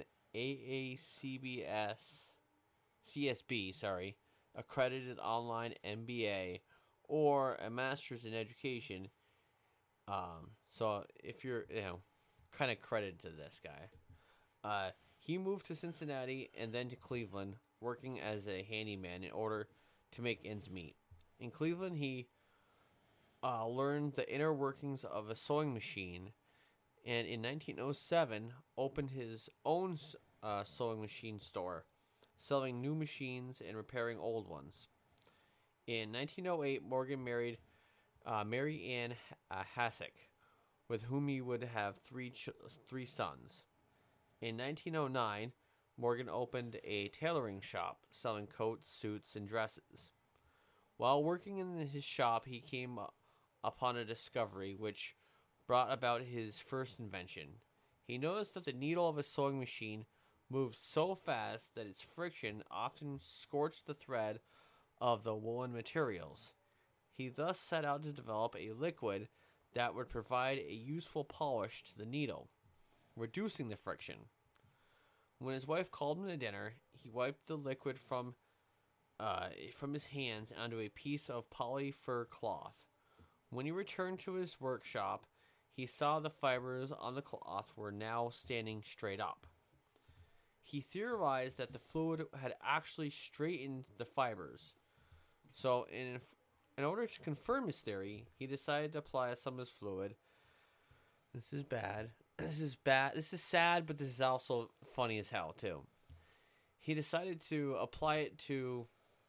CSB, accredited online MBA, or a master's in education. So if you're, kind of credited to this guy. He moved to Cincinnati and then to Cleveland, working as a handyman in order to make ends meet. In Cleveland, he learned the inner workings of a sewing machine, and in 1907 opened his own sewing machine store, selling new machines and repairing old ones. In 1908, Morgan married Mary Ann Hassick, with whom he would have three sons. In 1909, Morgan opened a tailoring shop, selling coats, suits, and dresses. While working in his shop, he came upon a discovery which brought about his first invention. He noticed that the needle of a sewing machine moved so fast that its friction often scorched the thread of the woolen materials. He thus set out to develop a liquid that would provide a useful polish to the needle, reducing the friction. When his wife called him to dinner, he wiped the liquid from his hands onto a piece of polyfur cloth. When he returned to his workshop, he saw the fibers on the cloth were now standing straight up. He theorized that the fluid had actually straightened the fibers. So, in order to confirm his theory, he decided to apply some of his fluid. This is bad. This is sad, but this is also funny as hell, too. He decided to apply it to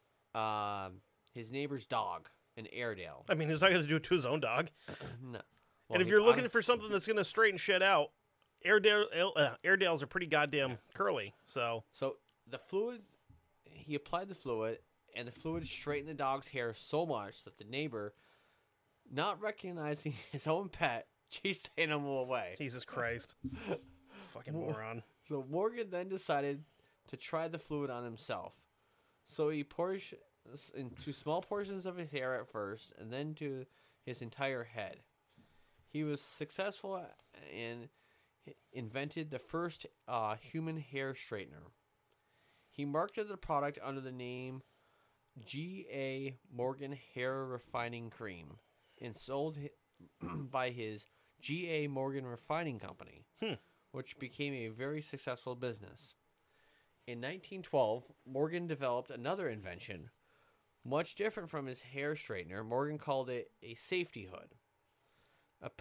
his neighbor's dog, an Airedale. I mean, he's not going to do it to his own dog. No. Well, And if you're looking for something that's going to straighten shit out, Airedales are pretty goddamn curly. So the fluid, he applied the fluid, and the fluid straightened the dog's hair so much that the neighbor, not recognizing his own pet, chased the animal away. Jesus Christ. Fucking moron. So Morgan then decided to try the fluid on himself. So he poured into small portions of his hair at first, and then to his entire head. He was successful and invented the first human hair straightener. He marketed the product under the name G.A. Morgan Hair Refining Cream and sold by his G.A. Morgan Refining Company, which became a very successful business. In 1912, Morgan developed another invention, much different from his hair straightener. Morgan called it a safety hood, and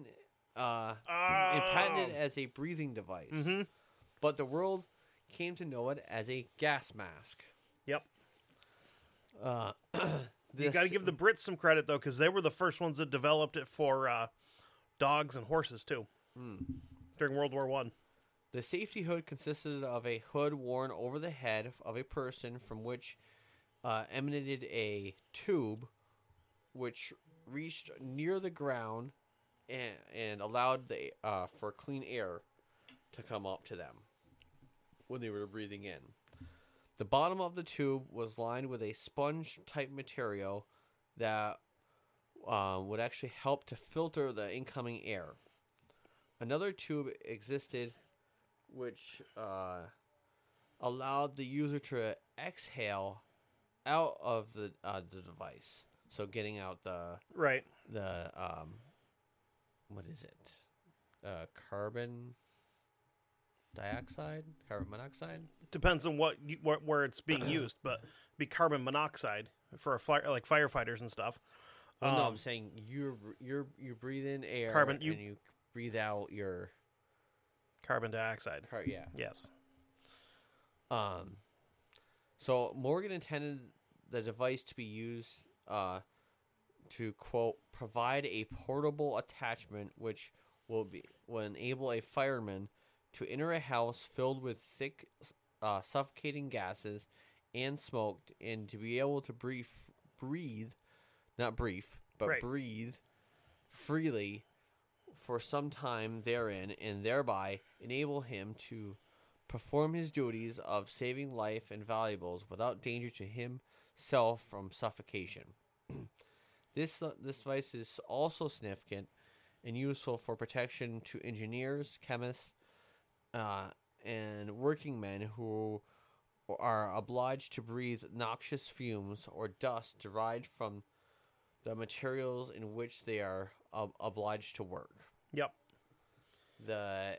patented as a breathing device. Mm-hmm. But the world came to know it as a gas mask. Yep. You got to give the Brits some credit, though, because they were the first ones that developed it for dogs and horses, too, during World War I. The safety hood consisted of a hood worn over the head of a person from which emanated a tube which reached near the ground and allowed for clean air to come up to them when they were breathing in. The bottom of the tube was lined with a sponge-type material that would actually help to filter the incoming air. Another tube existed which allowed the user to exhale out of the device. So getting out the what is it? Carbon dioxide, carbon monoxide. Depends on where it's being used, but it'd be carbon monoxide for a fire, like firefighters and stuff. Well, no, I'm saying you breathe in air and you breathe out your carbon dioxide. Yeah. Yes. So Morgan intended the device to be used to, quote, provide a portable attachment which will enable a fireman to enter a house filled with thick, suffocating gases and smoke, and to be able to breathe freely for some time therein, and thereby enable him to perform his duties of saving life and valuables without danger to himself from suffocation. This device is also significant and useful for protection to engineers, chemists, and working men who are obliged to breathe noxious fumes or dust derived from the materials in which they are obliged to work. Yep. The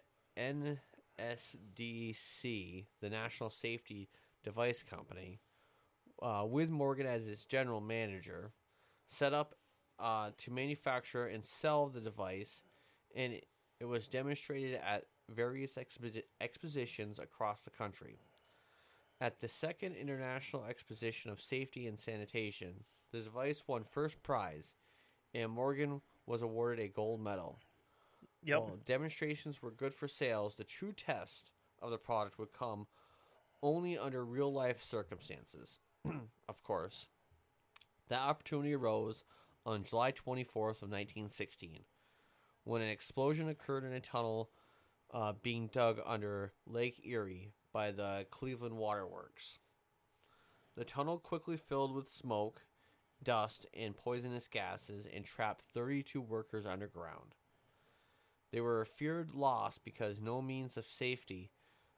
NSDC, the National Safety Device Company, with Morgan as its general manager, set up to manufacture and sell the device, and it was demonstrated at various expositions across the country. At the Second International Exposition of Safety and Sanitation, the device won first prize, and Morgan was awarded a gold medal. Yep. While demonstrations were good for sales, the true test of the product would come only under real-life circumstances. Of course, that opportunity arose on July 24th of 1916, when an explosion occurred in a tunnel being dug under Lake Erie by the Cleveland Waterworks. The tunnel quickly filled with smoke, dust, and poisonous gases and trapped 32 workers underground. They were feared lost because no means of safely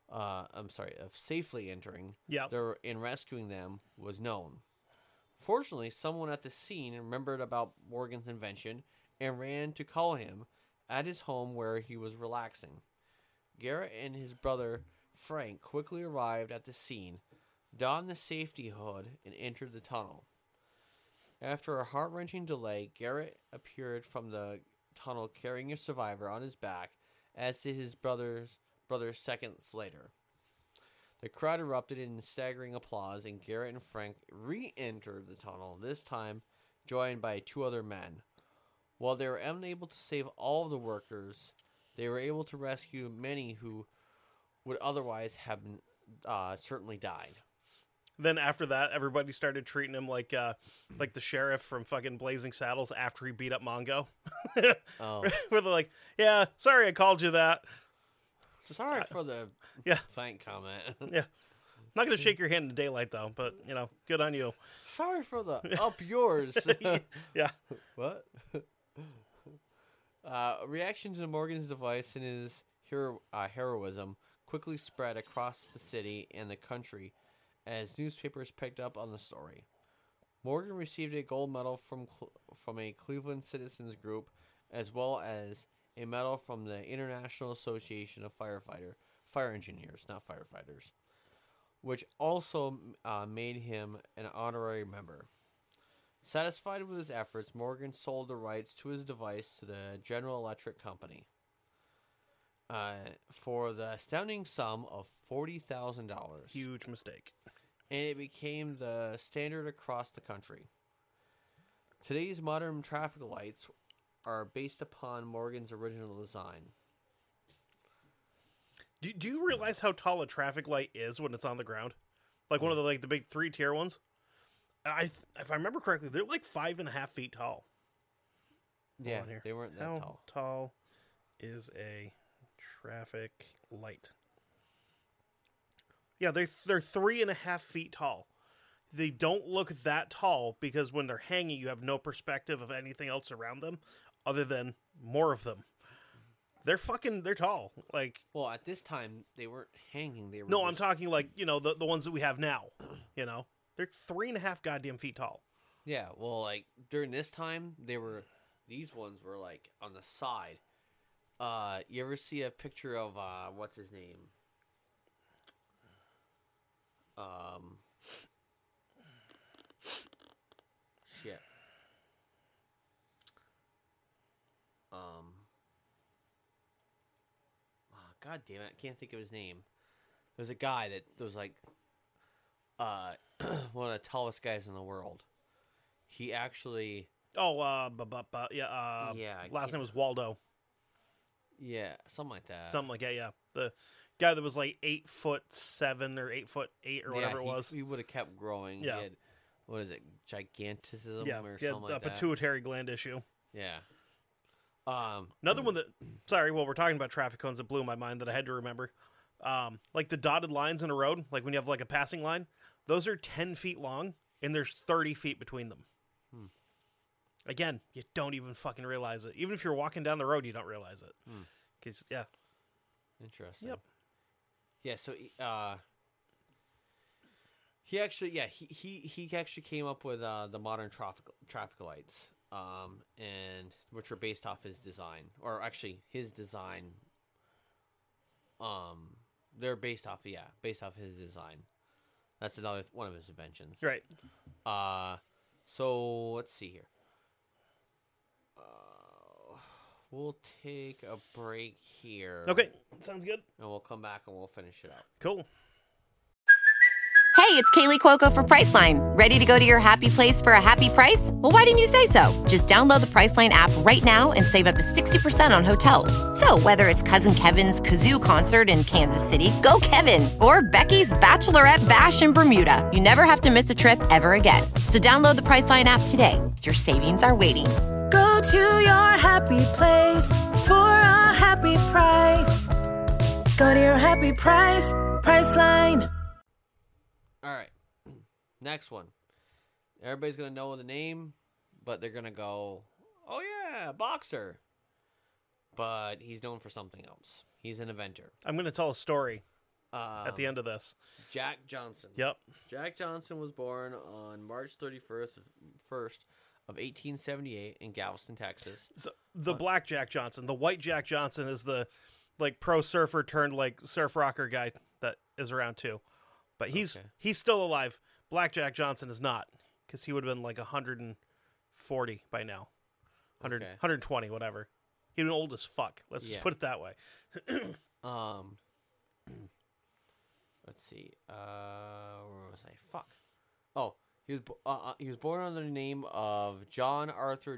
entering and rescuing them was known. Fortunately, someone at the scene remembered about Morgan's invention and ran to call him at his home where he was relaxing. Garrett and his brother Frank quickly arrived at the scene, donned the safety hood, and entered the tunnel. After a heart-wrenching delay, Garrett appeared from the tunnel carrying a survivor on his back, as did his brothers seconds later. The crowd erupted in staggering applause, and Garrett and Frank re-entered the tunnel, this time joined by two other men. While they were unable to save all of the workers, they were able to rescue many who would otherwise have certainly died. Then after that, everybody started treating him like the sheriff from fucking Blazing Saddles after he beat up Mongo. Oh. Where they're like, yeah, sorry I called you that. Sorry for the faint comment. Yeah. Not going to shake your hand in daylight, though, but, good on you. Sorry for the up yours. Yeah. What? Reaction to Morgan's device and his heroism quickly spread across the city and the country as newspapers picked up on the story. Morgan received a gold medal from a Cleveland Citizens group, as well as a medal from the International Association of Fire Engineers, not firefighters, which also made him an honorary member. Satisfied with his efforts, Morgan sold the rights to his device to the General Electric Company for the astounding sum of $40,000. Huge mistake. And it became the standard across the country. Today's modern traffic lights are based upon Morgan's original design. Do you realize how tall a traffic light is when it's on the ground? Like one of the big 3-tier ones? If I remember correctly, they're like 5.5 feet tall. Yeah, Hold on here. they weren't that How tall. tall is a traffic light? Yeah, they're 3.5 feet tall. They don't look that tall because when they're hanging, you have no perspective of anything else around them other than more of them. They're tall. Like, Well, at this time, they weren't hanging. They were no, I'm just- talking like, the ones that we have now, They're 3.5 goddamn feet tall. Yeah, well, like, during this time, these ones were, like, on the side. You ever see a picture of, what's his name? Shit. God damn it, I can't think of his name. There's a guy that was, like, one of the tallest guys in the world. He actually... Oh, Yeah, I last can't- name was Waldo. Yeah, something like that. Something like that, yeah. The guy that was like 8'7" or 8'8" or whatever it was. He would have kept growing. Yeah. He had, what is it, gigantism Yeah, or he had something a like that? pituitary gland issue. Yeah. Another one that, sorry, while we're talking about traffic cones that blew my mind that I had to remember. Like the dotted lines in a road, like when you have like a passing line, those are 10 feet long and there's 30 feet between them. Again, you don't even fucking realize it. Even if you're walking down the road, you don't realize it. Because, yeah. Interesting. Yep. Yeah, so he actually, he actually came up with the modern traffic lights, and which were based off his design, or actually his design. They're based off his design. That's another one of his inventions. Right. So let's see here. We'll take a break here. Okay. Sounds good. And we'll come back and we'll finish it up. Cool. Hey, it's Kaylee Cuoco for Priceline. Ready to go to your happy place for a happy price? Well, why didn't you say so? Just download the Priceline app right now and save up to 60% on hotels. So whether it's Cousin Kevin's Kazoo concert in Kansas City, go Kevin, or Becky's Bachelorette Bash in Bermuda, you never have to miss a trip ever again. So download the Priceline app today. Your savings are waiting. Go to your happy place for a happy price. Go to your happy price, Priceline. All right. Next one. Everybody's going to know the name, but they're going to go, oh, yeah, boxer. But he's known for something else. He's an inventor. I'm going to tell a story at the end of this. Jack Johnson. Yep. Jack Johnson was born on March 31st of 1878 in Galveston, Texas. So the black Jack Johnson, the white Jack Johnson is the like pro surfer turned like surf rocker guy that is around too. But he's still alive. Black Jack Johnson is not, because he would have been like 140 by now. 100, 120, whatever. He'd been old as fuck. Let's just put it that way. Let's see. Where was I? Fuck. Oh, he was born under the name of John Arthur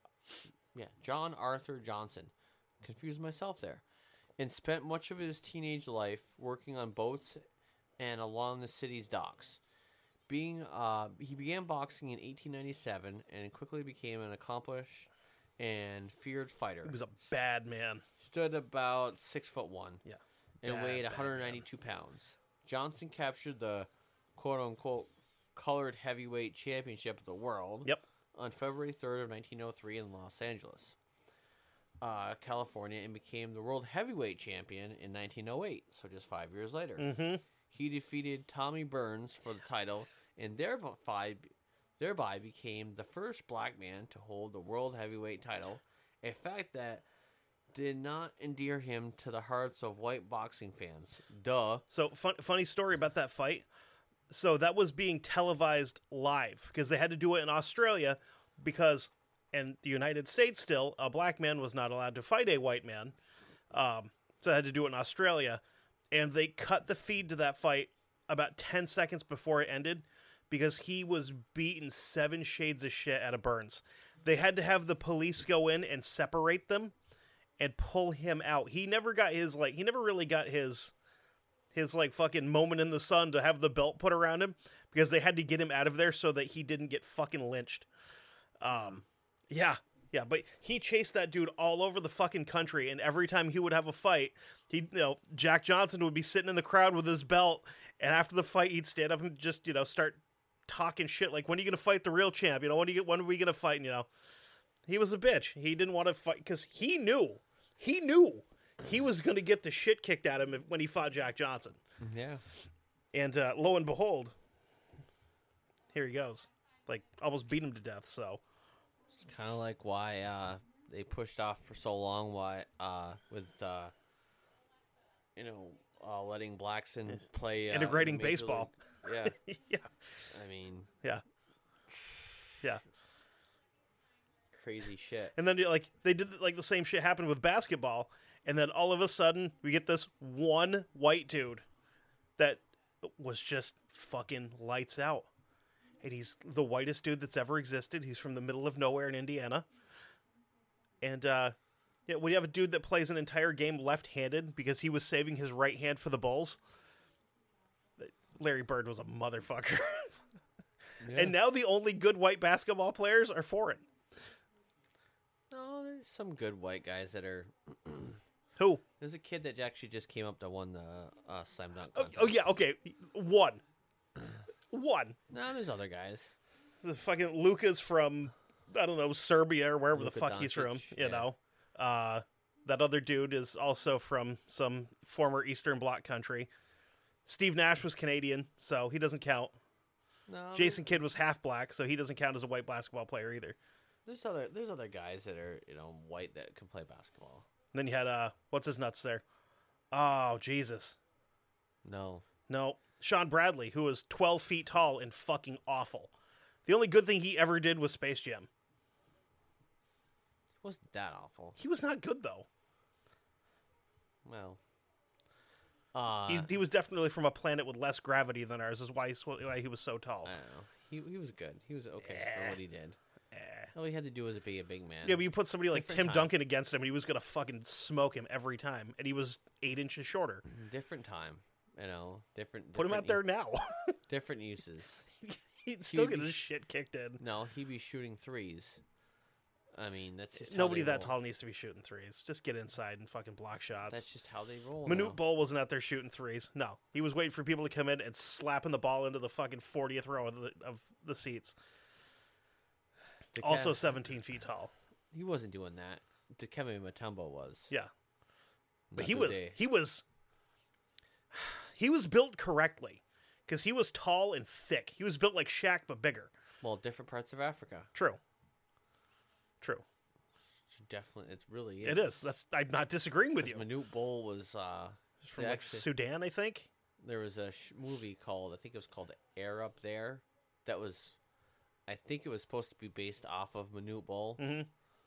Johnson. Confused myself there. And spent much of his teenage life working on boats and along the city's docks. He began boxing in 1897 and quickly became an accomplished and feared fighter. He was a bad man. Stood about 6'1". Yeah. And weighed 192 pounds. Johnson captured the quote-unquote colored heavyweight championship of the world. Yep. On February 3rd of 1903 in Los Angeles, California, and became the world heavyweight champion in 1908, so just 5 years later. Mm-hmm. He defeated Tommy Burns for the title and thereby thereby became the first black man to hold the world heavyweight title, a fact that did not endear him to the hearts of white boxing fans. Duh. So, funny story about that fight. So that was being televised live because they had to do it in Australia because in the United States still, a black man was not allowed to fight a white man. So they had to do it in Australia. And they cut the feed to that fight about 10 seconds before it ended because he was beaten 7 shades of shit out of Burns. They had to have the police go in and separate them and pull him out. He never got his, he never really got his fucking moment in the sun to have the belt put around him because they had to get him out of there so that he didn't get fucking lynched. Yeah, but he chased that dude all over the fucking country, and every time he would have a fight, Jack Johnson would be sitting in the crowd with his belt, and after the fight, he'd stand up and just, start talking shit like, when are you going to fight the real champ? When are we going to fight? He was a bitch. He didn't want to fight because he knew he was going to get the shit kicked at him when he fought Jack Johnson. Yeah. And lo and behold, here he goes. Almost beat him to death, so. It's kind of like why they pushed off for so long with letting Blackson play. Integrating baseball. Yeah. Yeah. I mean. Yeah. Yeah. Crazy shit. And then they did the same shit happened with basketball, and then all of a sudden we get this one white dude that was just fucking lights out. And he's the whitest dude that's ever existed. He's from the middle of nowhere in Indiana. And when you have a dude that plays an entire game left-handed because he was saving his right hand for the Bulls, Larry Bird was a motherfucker. Yeah. And now the only good white basketball players are foreign. No, there's some good white guys that are. Who? There's a kid that actually just came up that won the slam dunk contest. Oh yeah, okay, one. No, there's other guys. This is fucking Luka's from, I don't know, Serbia or wherever Luka the fuck he's from. Doncic, That other dude is also from some former Eastern Bloc country. Steve Nash was Canadian, so he doesn't count. No, Jason Kidd was half black, so he doesn't count as a white basketball player either. There's other guys that are white that can play basketball. And then you had what's his nuts there? Oh Jesus, No. Sean Bradley, who was 12 feet tall and fucking awful. The only good thing he ever did was Space Jam. It wasn't that awful. He was not good though. Well. He was definitely from a planet with less gravity than ours. Is why he was so tall. I don't know. He was good. He was okay for what he did. All he had to do was be a big man. Yeah, but you put somebody like Different Tim time. Duncan against him, and he was gonna fucking smoke him every time. And he was 8 inches shorter. Different time. Different. Put him out there now. Different uses. He'd still would get be his shit kicked in. No, he'd be shooting threes. I mean, that's just how Nobody they that roll. tall needs to be shooting threes. Just get inside and fucking block shots. That's just how they roll. Manute now. Bol wasn't out there shooting threes. No, he was waiting for people to come in and slapping the ball into the fucking 40th row of the seats. The Also Cavs- 17 feet tall. He wasn't doing that. Dikembe Mutombo was. Yeah, but Not he was built correctly because he was tall and thick. He was built like Shaq but bigger. Well, different parts of Africa. True. Definitely, it really is. It is. I'm not disagreeing with you. Manute Bol was From like Sudan, I think. there was a movie called, I think it was called Air Up There, that was, I think it was supposed to be based off of Manute Bol. Mm-hmm.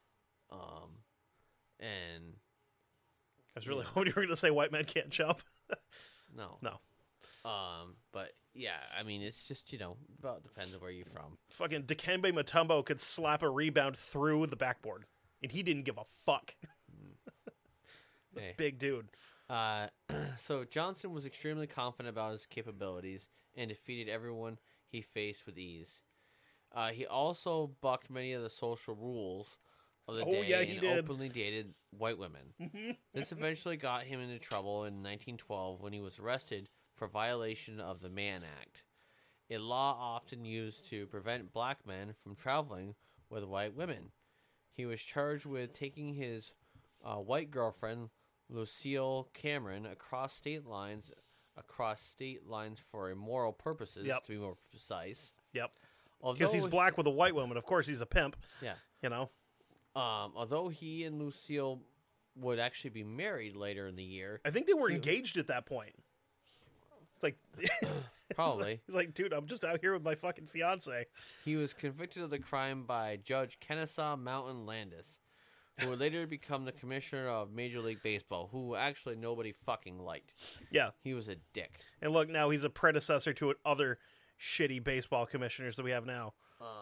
And I was really hoping you were going to say white men can't jump. no. No. But yeah, I mean, it's just, about depends on where you're from. Fucking Dikembe Mutombo could slap a rebound through the backboard, and he didn't give a fuck. Hey. Big dude. So Johnson was extremely confident about his capabilities and defeated everyone he faced with ease. He also bucked many of the social rules of the day yeah, he and did. openly dated white women. This eventually got him into trouble in 1912 when he was arrested for violation of the Mann Act, a law often used to prevent black men from traveling with white women. He was charged with taking his white girlfriend, Lucille Cameron, across state lines for immoral purposes, Yep. to be more precise. Yep. Because he's black with a white woman. Of course, he's a pimp. Yeah. You know? Although he and Lucille would actually be married later in the year. I think they were engaged at that point. It's like... Probably. He's like, dude, I'm just out here with my fucking fiance. He was convicted of the crime by Judge Kennesaw Mountain Landis, who would later become the commissioner of Major League Baseball, who actually nobody fucking liked. Yeah. He was a dick. And look, now he's a predecessor to other shitty baseball commissioners that we have now.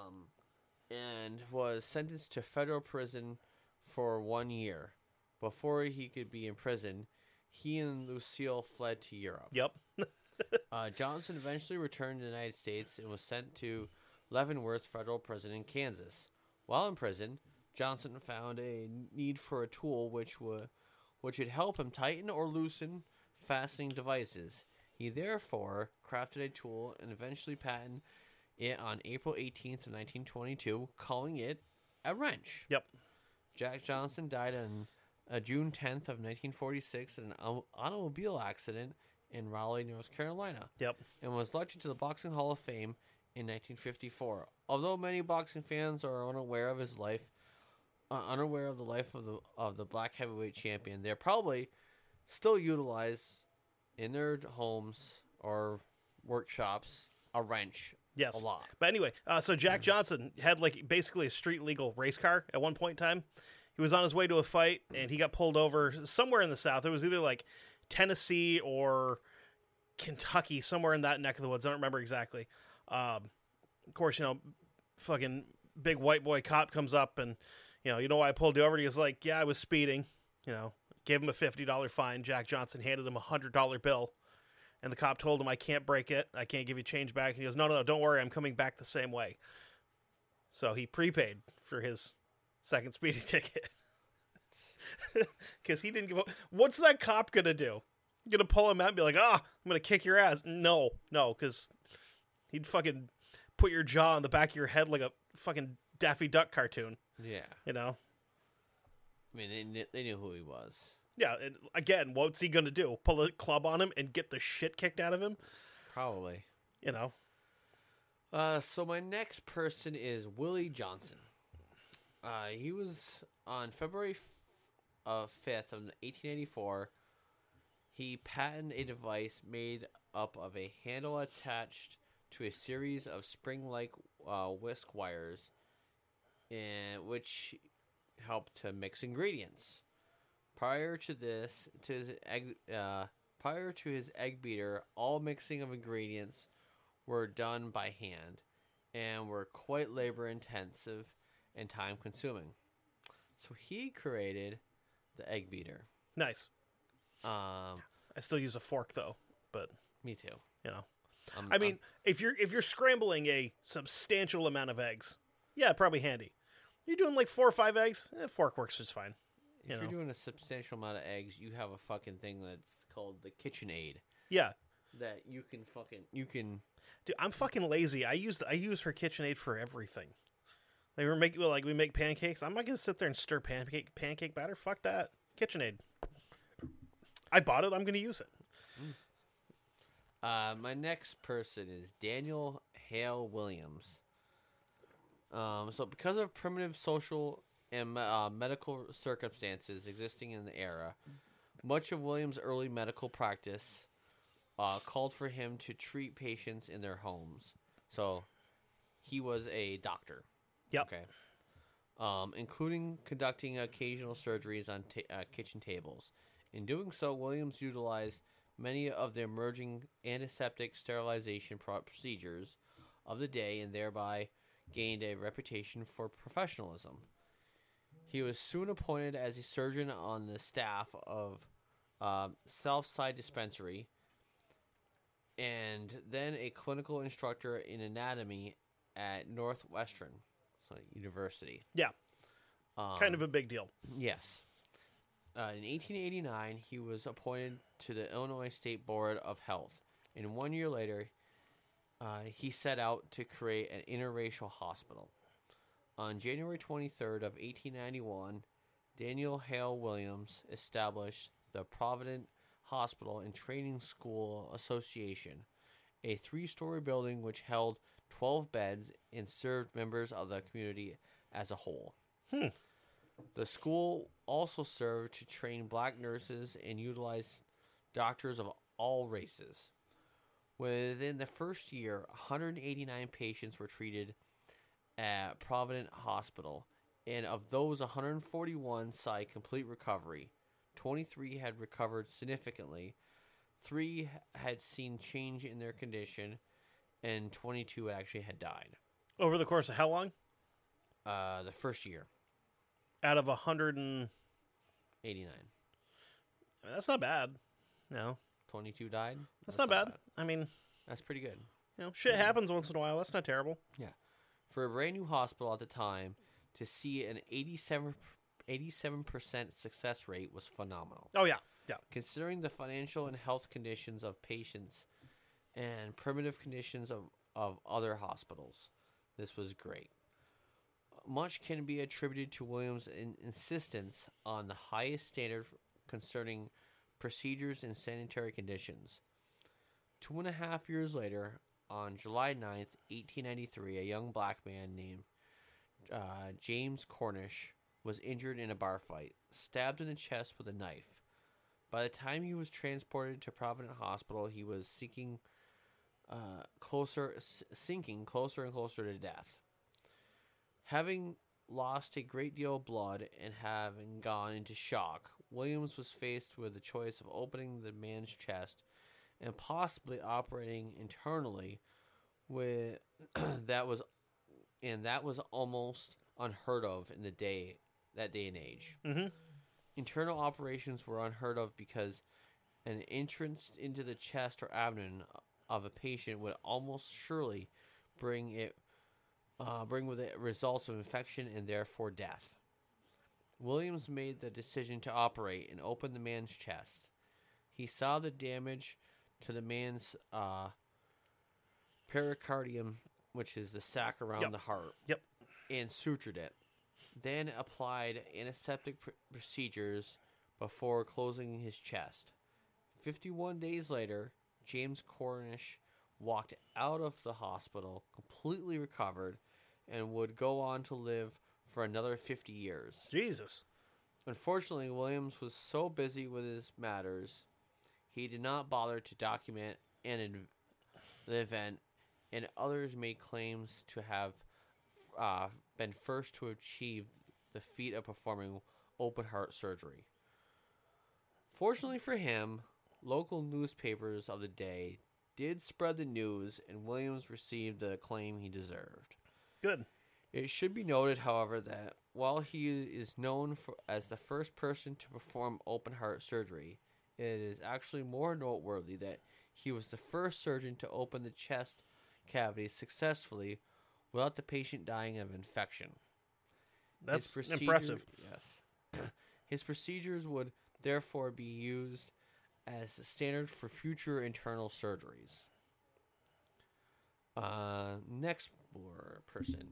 And was sentenced to federal prison for 1 year. Before he could be in prison, he and Lucille fled to Europe. Yep. Johnson eventually returned to the United States and was sent to Leavenworth Federal Prison in Kansas. While in prison, Johnson found a need for a tool which would help him tighten or loosen fastening devices. He therefore crafted a tool and eventually patented it on April 18th of 1922, calling it a wrench. Yep. Jack Johnson died on June 10th of 1946 in an automobile accident in Raleigh, North Carolina. Yep. And was elected to the Boxing Hall of Fame in 1954. Although many boxing fans are unaware of his life, unaware of the life of the black heavyweight champion, they're probably still utilize in their homes or workshops a wrench. Yes. A lot. But anyway, so Jack Johnson had like basically a street legal race car at one point in time. He was on his way to a fight and he got pulled over somewhere in the South. It was either like Tennessee or Kentucky, somewhere in that neck of the woods. I don't remember exactly. Of course, you know, fucking big white boy cop comes up and, you know why I pulled you over? He was like, yeah, I was speeding. You know, gave him a $50 fine. Jack Johnson handed him a $100 bill. And the cop told him, I can't break it. I can't give you change back. And he goes, no, don't worry. I'm coming back the same way. So he prepaid for his second speeding ticket. Because he didn't give up. What's that cop going to do? Going to pull him out and be like, I'm going to kick your ass. No, because he'd fucking put your jaw on the back of your head like a fucking Daffy Duck cartoon. Yeah. You know? I mean, they knew who he was. Yeah, and again, what's he going to do? Pull a club on him and get the shit kicked out of him? Probably. You know? So my next person is Willie Johnson. He was on February 5th of 1884. He patented a device made up of a handle attached to a series of spring-like whisk wires, which helped to mix ingredients. Prior to his egg beater, all mixing of ingredients were done by hand and were quite labor-intensive and time-consuming. So he created the egg beater. Nice. I still use a fork though, but me too. You know, I mean, if you're scrambling a substantial amount of eggs, yeah, probably handy. You're doing like 4 or 5 eggs, fork works just fine. If you're doing a substantial amount of eggs, you have a fucking thing that's called the KitchenAid. Yeah. That you can. Dude, I'm fucking lazy. I use her KitchenAid for everything. Like we make pancakes. I'm not gonna sit there and stir pancake batter. Fuck that. KitchenAid. I bought it. I'm gonna use it. My next person is Daniel Hale Williams. So because of primitive social and medical circumstances existing in the era, much of Williams' early medical practice called for him to treat patients in their homes. So he was a doctor. Yep. Okay. Including conducting occasional surgeries on kitchen tables. In doing so, Williams utilized many of the emerging antiseptic sterilization procedures of the day and thereby gained a reputation for professionalism. He was soon appointed as a surgeon on the staff of Southside Dispensary and then a clinical instructor in anatomy at Northwestern University. Yeah. Kind of a big deal. Yes. In 1889, he was appointed to the Illinois State Board of Health. And 1 year later, he set out to create an interracial hospital. On January 23rd of 1891, Daniel Hale Williams established the Provident Hospital and Training School Association, a 3-story building which held 12 beds and served members of the community as a whole. The school also served to train black nurses and utilize doctors of all races. Within the first year, 189 patients were treated at Providence Hospital, and of those, 141 saw a complete recovery. 23 had recovered significantly, 3 had seen change in their condition, and 22 actually had died. Over the course of how long? The first year, Out of 189. 89. That's not bad. No. 22 died? That's not bad. I mean, That's pretty good. shit happens once in a while. That's not terrible. Yeah. For a brand new hospital at the time, to see an 87% success rate was phenomenal. Oh, yeah. Yeah. Considering the financial and health conditions of patients and primitive conditions of other hospitals, this was great. Much can be attributed to Williams' insistence on the highest standard concerning procedures and sanitary conditions. 2.5 years later, on July 9th, 1893, a young black man named James Cornish was injured in a bar fight, stabbed in the chest with a knife. By the time he was transported to Providence Hospital, he was sinking closer and closer to death. Having lost a great deal of blood and having gone into shock, Williams was faced with the choice of opening the man's chest and possibly operating internally. That was almost unheard of in that day and age. Mm-hmm. Internal operations were unheard of because an entrance into the chest or abdomen of a patient would almost surely bring with it results of infection and therefore death. Williams made the decision to operate and open the man's chest. He saw the damage to the man's pericardium, which is the sac around the heart, and sutured it. Then applied antiseptic procedures before closing his chest. 51 days later, James Cornish walked out of the hospital completely recovered and would go on to live for another 50 years. Jesus. Unfortunately, Williams was so busy with his matters, he did not bother to document the event, and others made claims to have been first to achieve the feat of performing open heart surgery. Fortunately for him, local newspapers of the day did spread the news, and Williams received the acclaim he deserved. Good. It should be noted, however, that while he is known as the first person to perform open heart surgery, it is actually more noteworthy that he was the first surgeon to open the chest cavity successfully without the patient dying of infection. That's impressive. Yes. His procedures would therefore be used as a standard for future internal surgeries. Next person,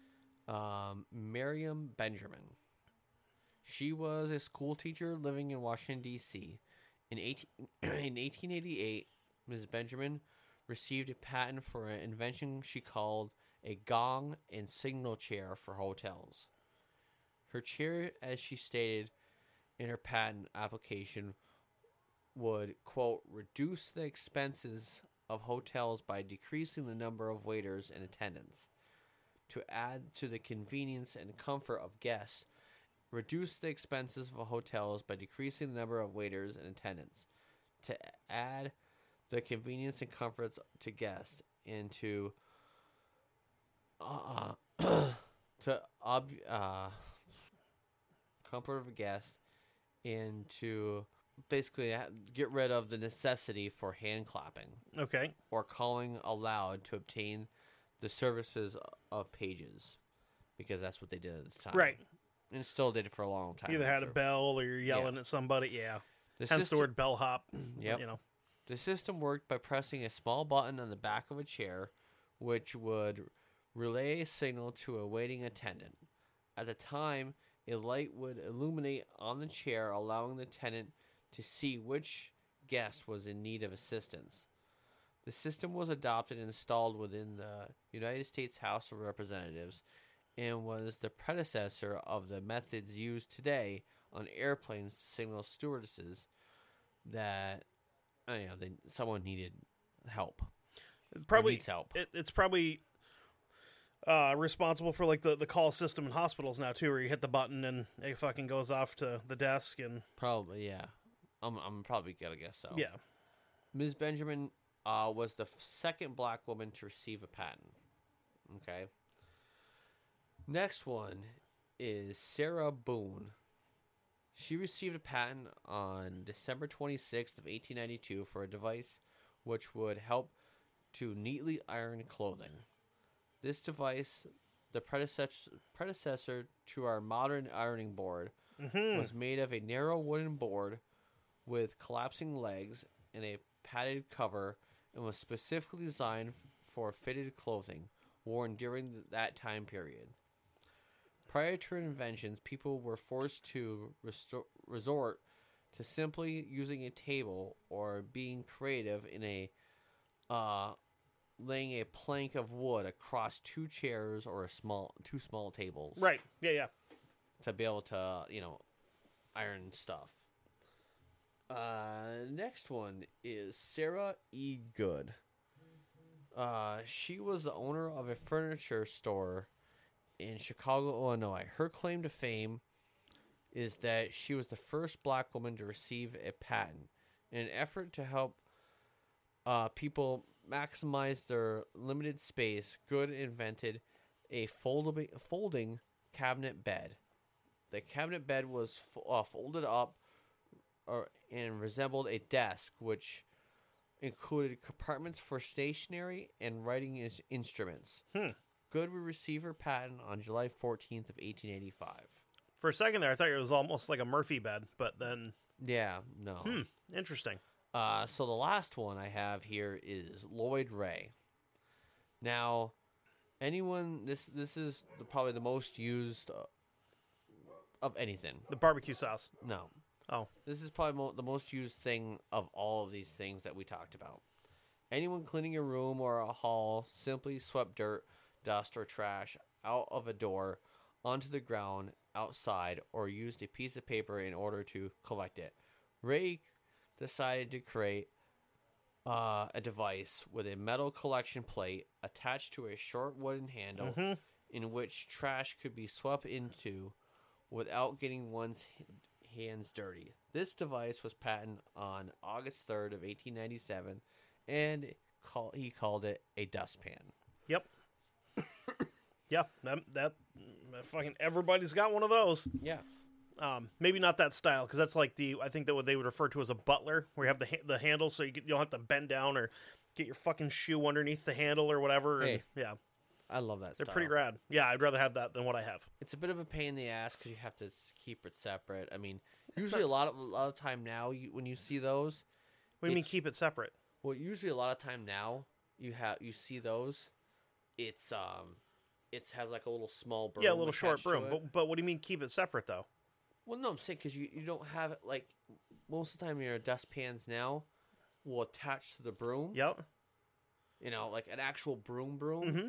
Miriam Benjamin. She was a school teacher living in Washington, D.C. In 1888, Ms. Benjamin received a patent for an invention she called a gong and signal chair for hotels. Her chair, as she stated in her patent application, would, quote, reduce the expenses of hotels by decreasing the number of waiters and attendants. To add to the convenience and comfort of guests, reduce the expenses of hotels by decreasing the number of waiters and attendants. To add the convenience and comforts to guests, and to comfort of a guest, and to basically get rid of the necessity for hand clapping. Okay. Or calling aloud to obtain the services of pages, because that's what they did at the time. Right. And still did it for a long time. You either had a bell or you're yelling at somebody. Yeah. Hence the word bellhop. Yep. You know. The system worked by pressing a small button on the back of a chair, which would relay a signal to a waiting attendant. At the time, a light would illuminate on the chair, allowing the attendant to see which guest was in need of assistance. The system was adopted and installed within the United States House of Representatives and was the predecessor of the methods used today on airplanes to signal stewardesses that someone needed help. Probably needs help. It's probably responsible for like the call system in hospitals now too, where you hit the button and it fucking goes off to the desk and Probably, yeah. I'm probably gonna guess so. yeah. Ms. Benjamin was the second black woman to receive a patent. Okay. Next one is Sarah Boone. She received a patent on December 26th of 1892 for a device which would help to neatly iron clothing. This device, the predecessor to our modern ironing board, was made of a narrow wooden board with collapsing legs and a padded cover and was specifically designed for fitted clothing worn during that time period. Prior to inventions, people were forced to resort to simply using a table or being creative in laying a plank of wood across two chairs or two small tables. Right. Yeah. To be able to, iron stuff. Next one is Sarah E. Good. She was the owner of a furniture store in Chicago, Illinois. Her claim to fame is that she was the first black woman to receive a patent. In an effort to help people maximize their limited space, Good invented a folding cabinet bed. The cabinet bed was folded up and resembled a desk, which included compartments for stationery and writing instruments. Good would receive her patent on July 14th of 1885. For a second there, I thought it was almost like a Murphy bed, but then Yeah, no. Interesting. So the last one I have here is Lloyd Ray. Now, this is probably the most used of anything. The barbecue sauce. No. Oh. This is probably the most used thing of all of these things that we talked about. Anyone cleaning a room or a hall simply swept dirt, dust, or trash out of a door onto the ground outside or used a piece of paper in order to collect it. Ray decided to create a device with a metal collection plate attached to a short wooden handle in which trash could be swept into without getting one's hands dirty. This device was patented on August 3rd of 1897, and he called it a dustpan. Yep. Yeah, that fucking everybody's got one of those. Yeah. Maybe not that style, because that's like I think that what they would refer to as a butler, where you have the handle, so you don't have to bend down or get your fucking shoe underneath the handle or whatever. Hey, and, yeah, I love that. they're style. pretty rad. Yeah, I'd rather have that than what I have. It's a bit of a pain in the ass because you have to keep it separate. I mean, usually a lot of time now, when you see those, What do you mean keep it separate? well, usually a lot of time now you see those. It has like a little small broom. Yeah, a little short attached to broom. it. But what do you mean keep it seperate though? Well, no, I'm saying because you don't have it like most of the time your dustpans now will attach to the broom. Yep. Like an actual broom. Mm-hmm.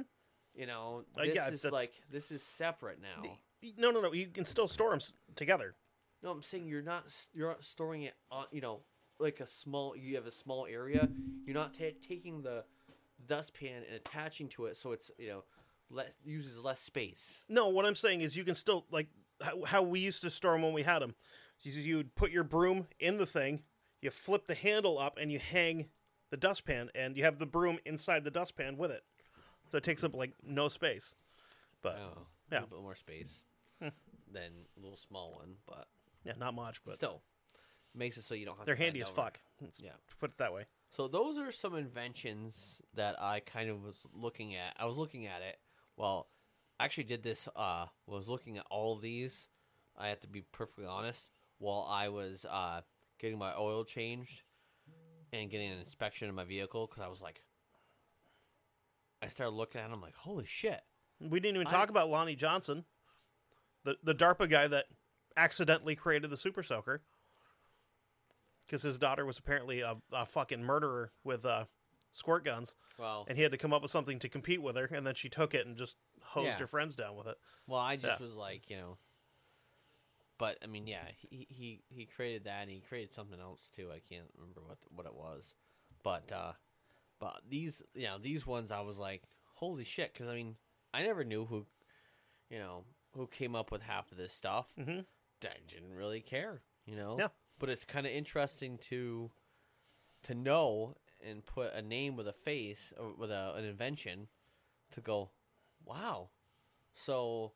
This is separate now. No. You can still store them together. No, I'm saying you're not storing it on, like you have a small area. You're not taking the dustpan and attaching to it so it's, uses less space. No, what I'm saying is you can still, like, how we used to store them when we had them. You would put your broom in the thing, you flip the handle up, and you hang the dustpan, and you have the broom inside the dustpan with it. So it takes up, like, no space. But, A yeah. little bit more space than a little small one, but Yeah, not much, but still makes it so you don't have they're to handy bend as over. fuck. Let's Yeah. put it that way. So those are some inventions that I kind of was looking at. I was looking at it. Well, I actually did this. Was looking at all of these. I have to be perfectly honest. While I was getting my oil changed and getting an inspection of my vehicle, because I was like, I started looking at it. I'm like, holy shit! We didn't even talk about Lonnie Johnson, the DARPA guy that accidentally created the Super Soaker. Because his daughter was apparently a fucking murderer with squirt guns, Well, and he had to come up with something to compete with her, and then she took it and just hosed Yeah. her friends down with it. well, I just Yeah. was like, but I mean, yeah, he created that, and he created something else too. I can't remember what it was, but these these ones I was like, holy shit, because I mean, I never knew who came up with half of this stuff. Mm-hmm. I didn't really care, Yeah. But it's kind of interesting to know and put a name with a face or with an invention to go, wow. So,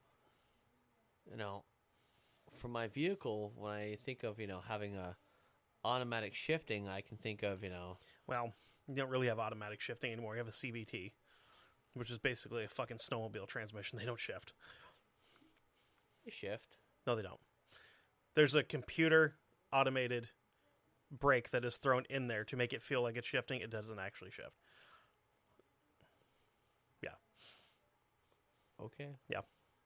for my vehicle, when I think of having a automatic shifting, I can think of Well, you don't really have automatic shifting anymore. You have a CVT, which is basically a fucking snowmobile transmission. They don't shift. shift. No, they don't. There's a computer automated brake that is thrown in there to make it feel like it's shifting. It doesn't actually shift. Yeah. Okay. Yeah.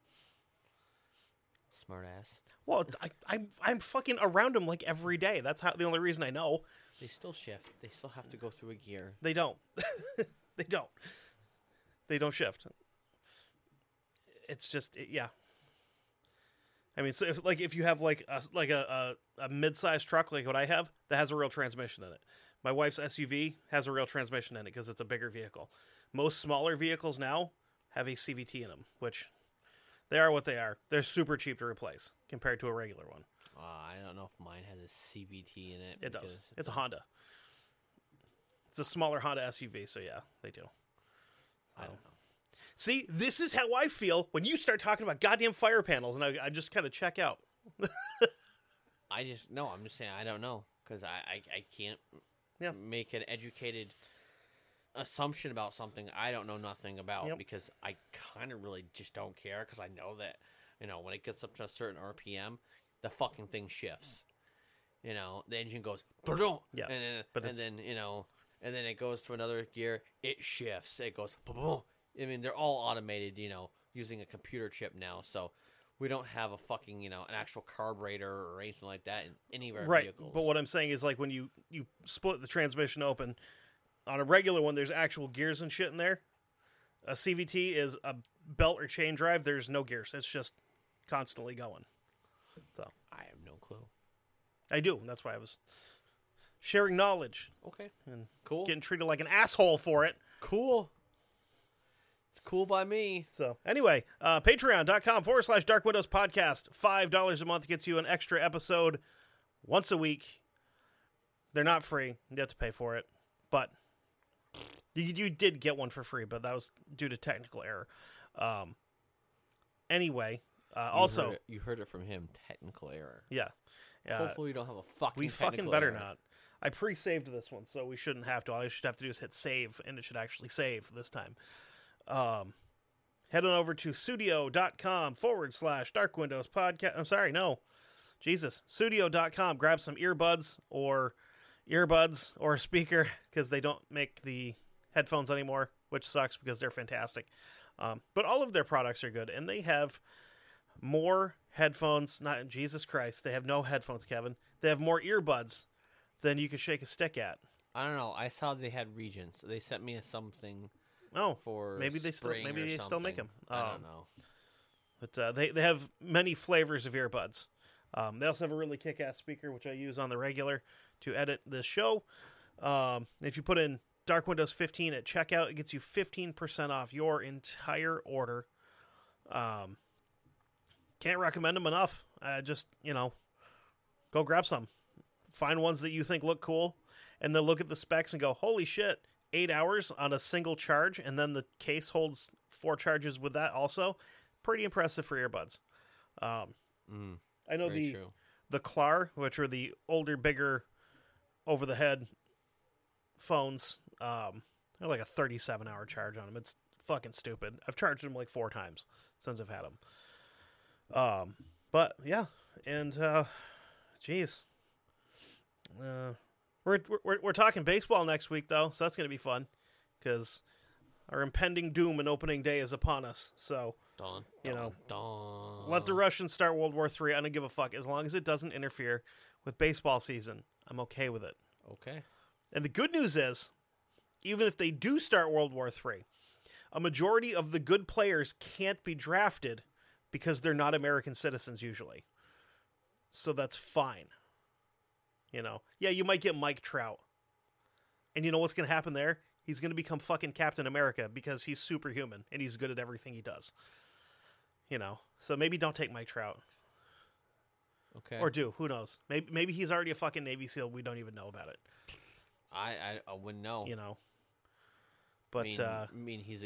Smart ass. Well, I'm fucking around them like every day. That's the only reason I know. They still shift. They still have to go through a gear. They don't. They don't. They don't shift. It's just yeah. I mean, so if you have like a mid-sized truck like what I have that has a real transmission in it. My wife's SUV has a real transmission in it because it's a bigger vehicle. Most smaller vehicles now have a CVT in them, which they are what they are. They're super cheap to replace compared to a regular one. I don't know if mine has a CVT in it. It does. because It's a Honda. It's a smaller Honda SUV, so yeah, they do. I don't know. See, this is how I feel when you start talking about goddamn fire panels, and I just kind of check out. I'm just saying I don't know because I can't Yeah. make an educated assumption about something I don't know nothing about Yep. because I kind of really just don't care because I know that when it gets up to a certain RPM, the fucking thing shifts. The engine goes "Ba-dum," Yeah, and but then and then it goes to another gear, it shifts, it goes "Ba-bum." I mean, they're all automated, using a computer chip now, so we don't have a fucking, an actual carburetor or anything like that in any of our Right, vehicles. but what I'm saying is like when you split the transmission open, on a regular one, there's actual gears and shit in there. A CVT is a belt or chain drive. There's no gears. It's just constantly going. So I have no clue. I do. And that's why I was sharing knowledge Okay, and cool. getting treated like an asshole for it. Cool. It's cool by me. So anyway, patreon.com/Dark Windows Podcast. $5 a month gets you an extra episode once a week. They're not free. You have to pay for it. But you did get one for free, but that was due to technical error. Anyway, also... You heard it from him. Technical error. Yeah. Hopefully we don't have a fucking We fucking technical better error. not. I pre-saved this one, so we shouldn't have to. All you should have to do is hit save, and it should actually save this time. Head on over to studio.com/Dark Windows Podcast. I'm sorry, no. Jesus. Studio.com. Grab some earbuds or a speaker because they don't make the headphones anymore, which sucks because they're fantastic. But all of their products are good, and they have more headphones. Not Jesus Christ. They have no headphones, Kevin. They have more earbuds than you could shake a stick at. I don't know. I saw they had regions. They sent me something Oh, for maybe they still spring or still make something. them. I don't know. But they have many flavors of earbuds. They also have a really kick-ass speaker, which I use on the regular to edit this show. If you put in Dark Windows 15 at checkout, it gets you 15% off your entire order. Can't recommend them enough. Just, go grab some. Find ones that you think look cool, and then look at the specs and go, holy shit, 8 hours on a single charge, and then the case holds 4 charges with that also. Pretty impressive for earbuds. I know Very true. the Klar, which are the older, bigger, over-the-head phones, they're like a 37-hour charge on them. It's fucking stupid. I've charged them like 4 times since I've had them. But, yeah, and, geez. We're talking baseball next week, though, so that's going to be fun, because our impending doom and opening day is upon us, so... Dun, You dun, know, dun. Let the Russians start World War III. I don't give a fuck. As long as it doesn't interfere with baseball season, I'm okay with it. Okay. And the good news is, even if they do start World War III, a majority of the good players can't be drafted because they're not American citizens usually. So that's fine. You know? Yeah, you might get Mike Trout. And you know what's going to happen there? He's going to become fucking Captain America because he's superhuman and he's good at everything he does. You know? So maybe don't take Mike Trout. Okay. Or do. Who knows? Maybe he's already a fucking Navy SEAL. We don't even know about it. I wouldn't know. You know? But, I mean, he's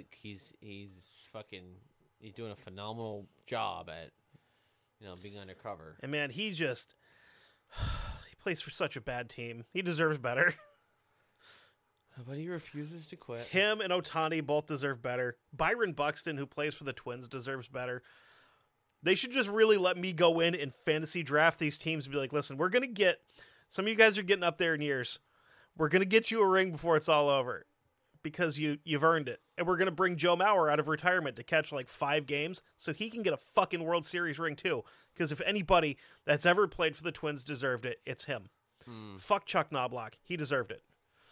doing a phenomenal job at, you know, being undercover. And man, he plays for such a bad team. He deserves better. But he refuses to quit. Him and Ohtani both deserve better. Byron Buxton, who plays for the Twins, deserves better. They should just really let me go in and fantasy draft these teams and be like, listen, we're going to get, some of you guys are getting up there in years. We're going to get you a ring before it's all over because you've earned it. And we're going to bring Joe Mauer out of retirement to catch like 5 games so he can get a fucking World Series ring too. Because if anybody that's ever played for the Twins deserved it, it's him. Fuck Chuck Knobloch. He deserved it.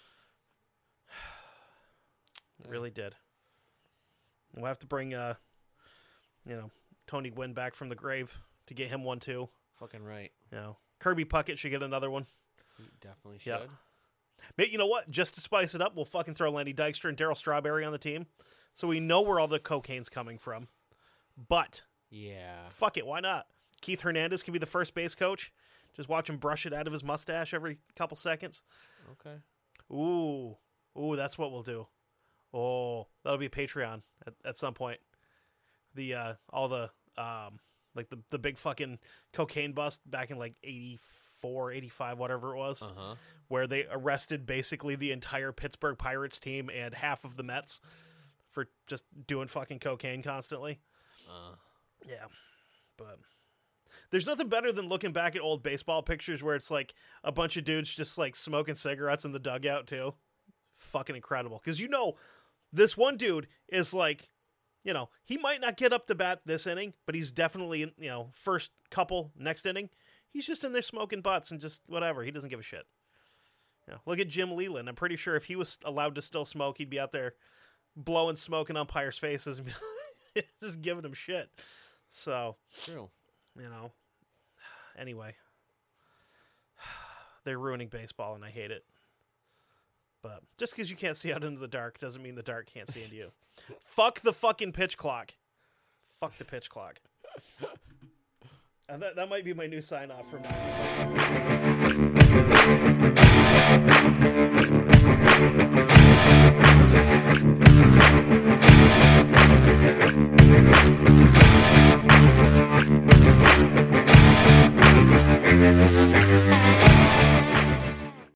Really did. We'll have to bring, Tony Gwynn back from the grave to get him one too. Fucking right. You know, Kirby Puckett should get another one. He definitely should. Yeah. But you know what? Just to spice it up, we'll fucking throw Lenny Dykstra and Darryl Strawberry on the team, so we know where all the cocaine's coming from. But yeah, fuck it, why not? Keith Hernandez can be the first base coach. Just watch him brush it out of his mustache every couple seconds. Okay. Ooh, that's what we'll do. Oh, that'll be a Patreon at some point. The the big fucking cocaine bust back in like 84, 85, whatever it was, where they arrested basically the entire Pittsburgh Pirates team and half of the Mets for just doing fucking cocaine constantly. Yeah, but there's nothing better than looking back at old baseball pictures where it's like a bunch of dudes just like smoking cigarettes in the dugout too. Fucking incredible. Because this one dude is like, he might not get up to bat this inning, but he's definitely, first couple, next inning, he's just in there smoking butts and just whatever. He doesn't give a shit. Look at Jim Leland. I'm pretty sure if he was allowed to still smoke, he'd be out there blowing smoke in umpires' faces and just giving them shit. So, true. Anyway, they're ruining baseball and I hate it. But just because you can't see out into the dark doesn't mean the dark can't see into you. Fuck the fucking pitch clock. Fuck the pitch clock. And that might be my new sign-off from now.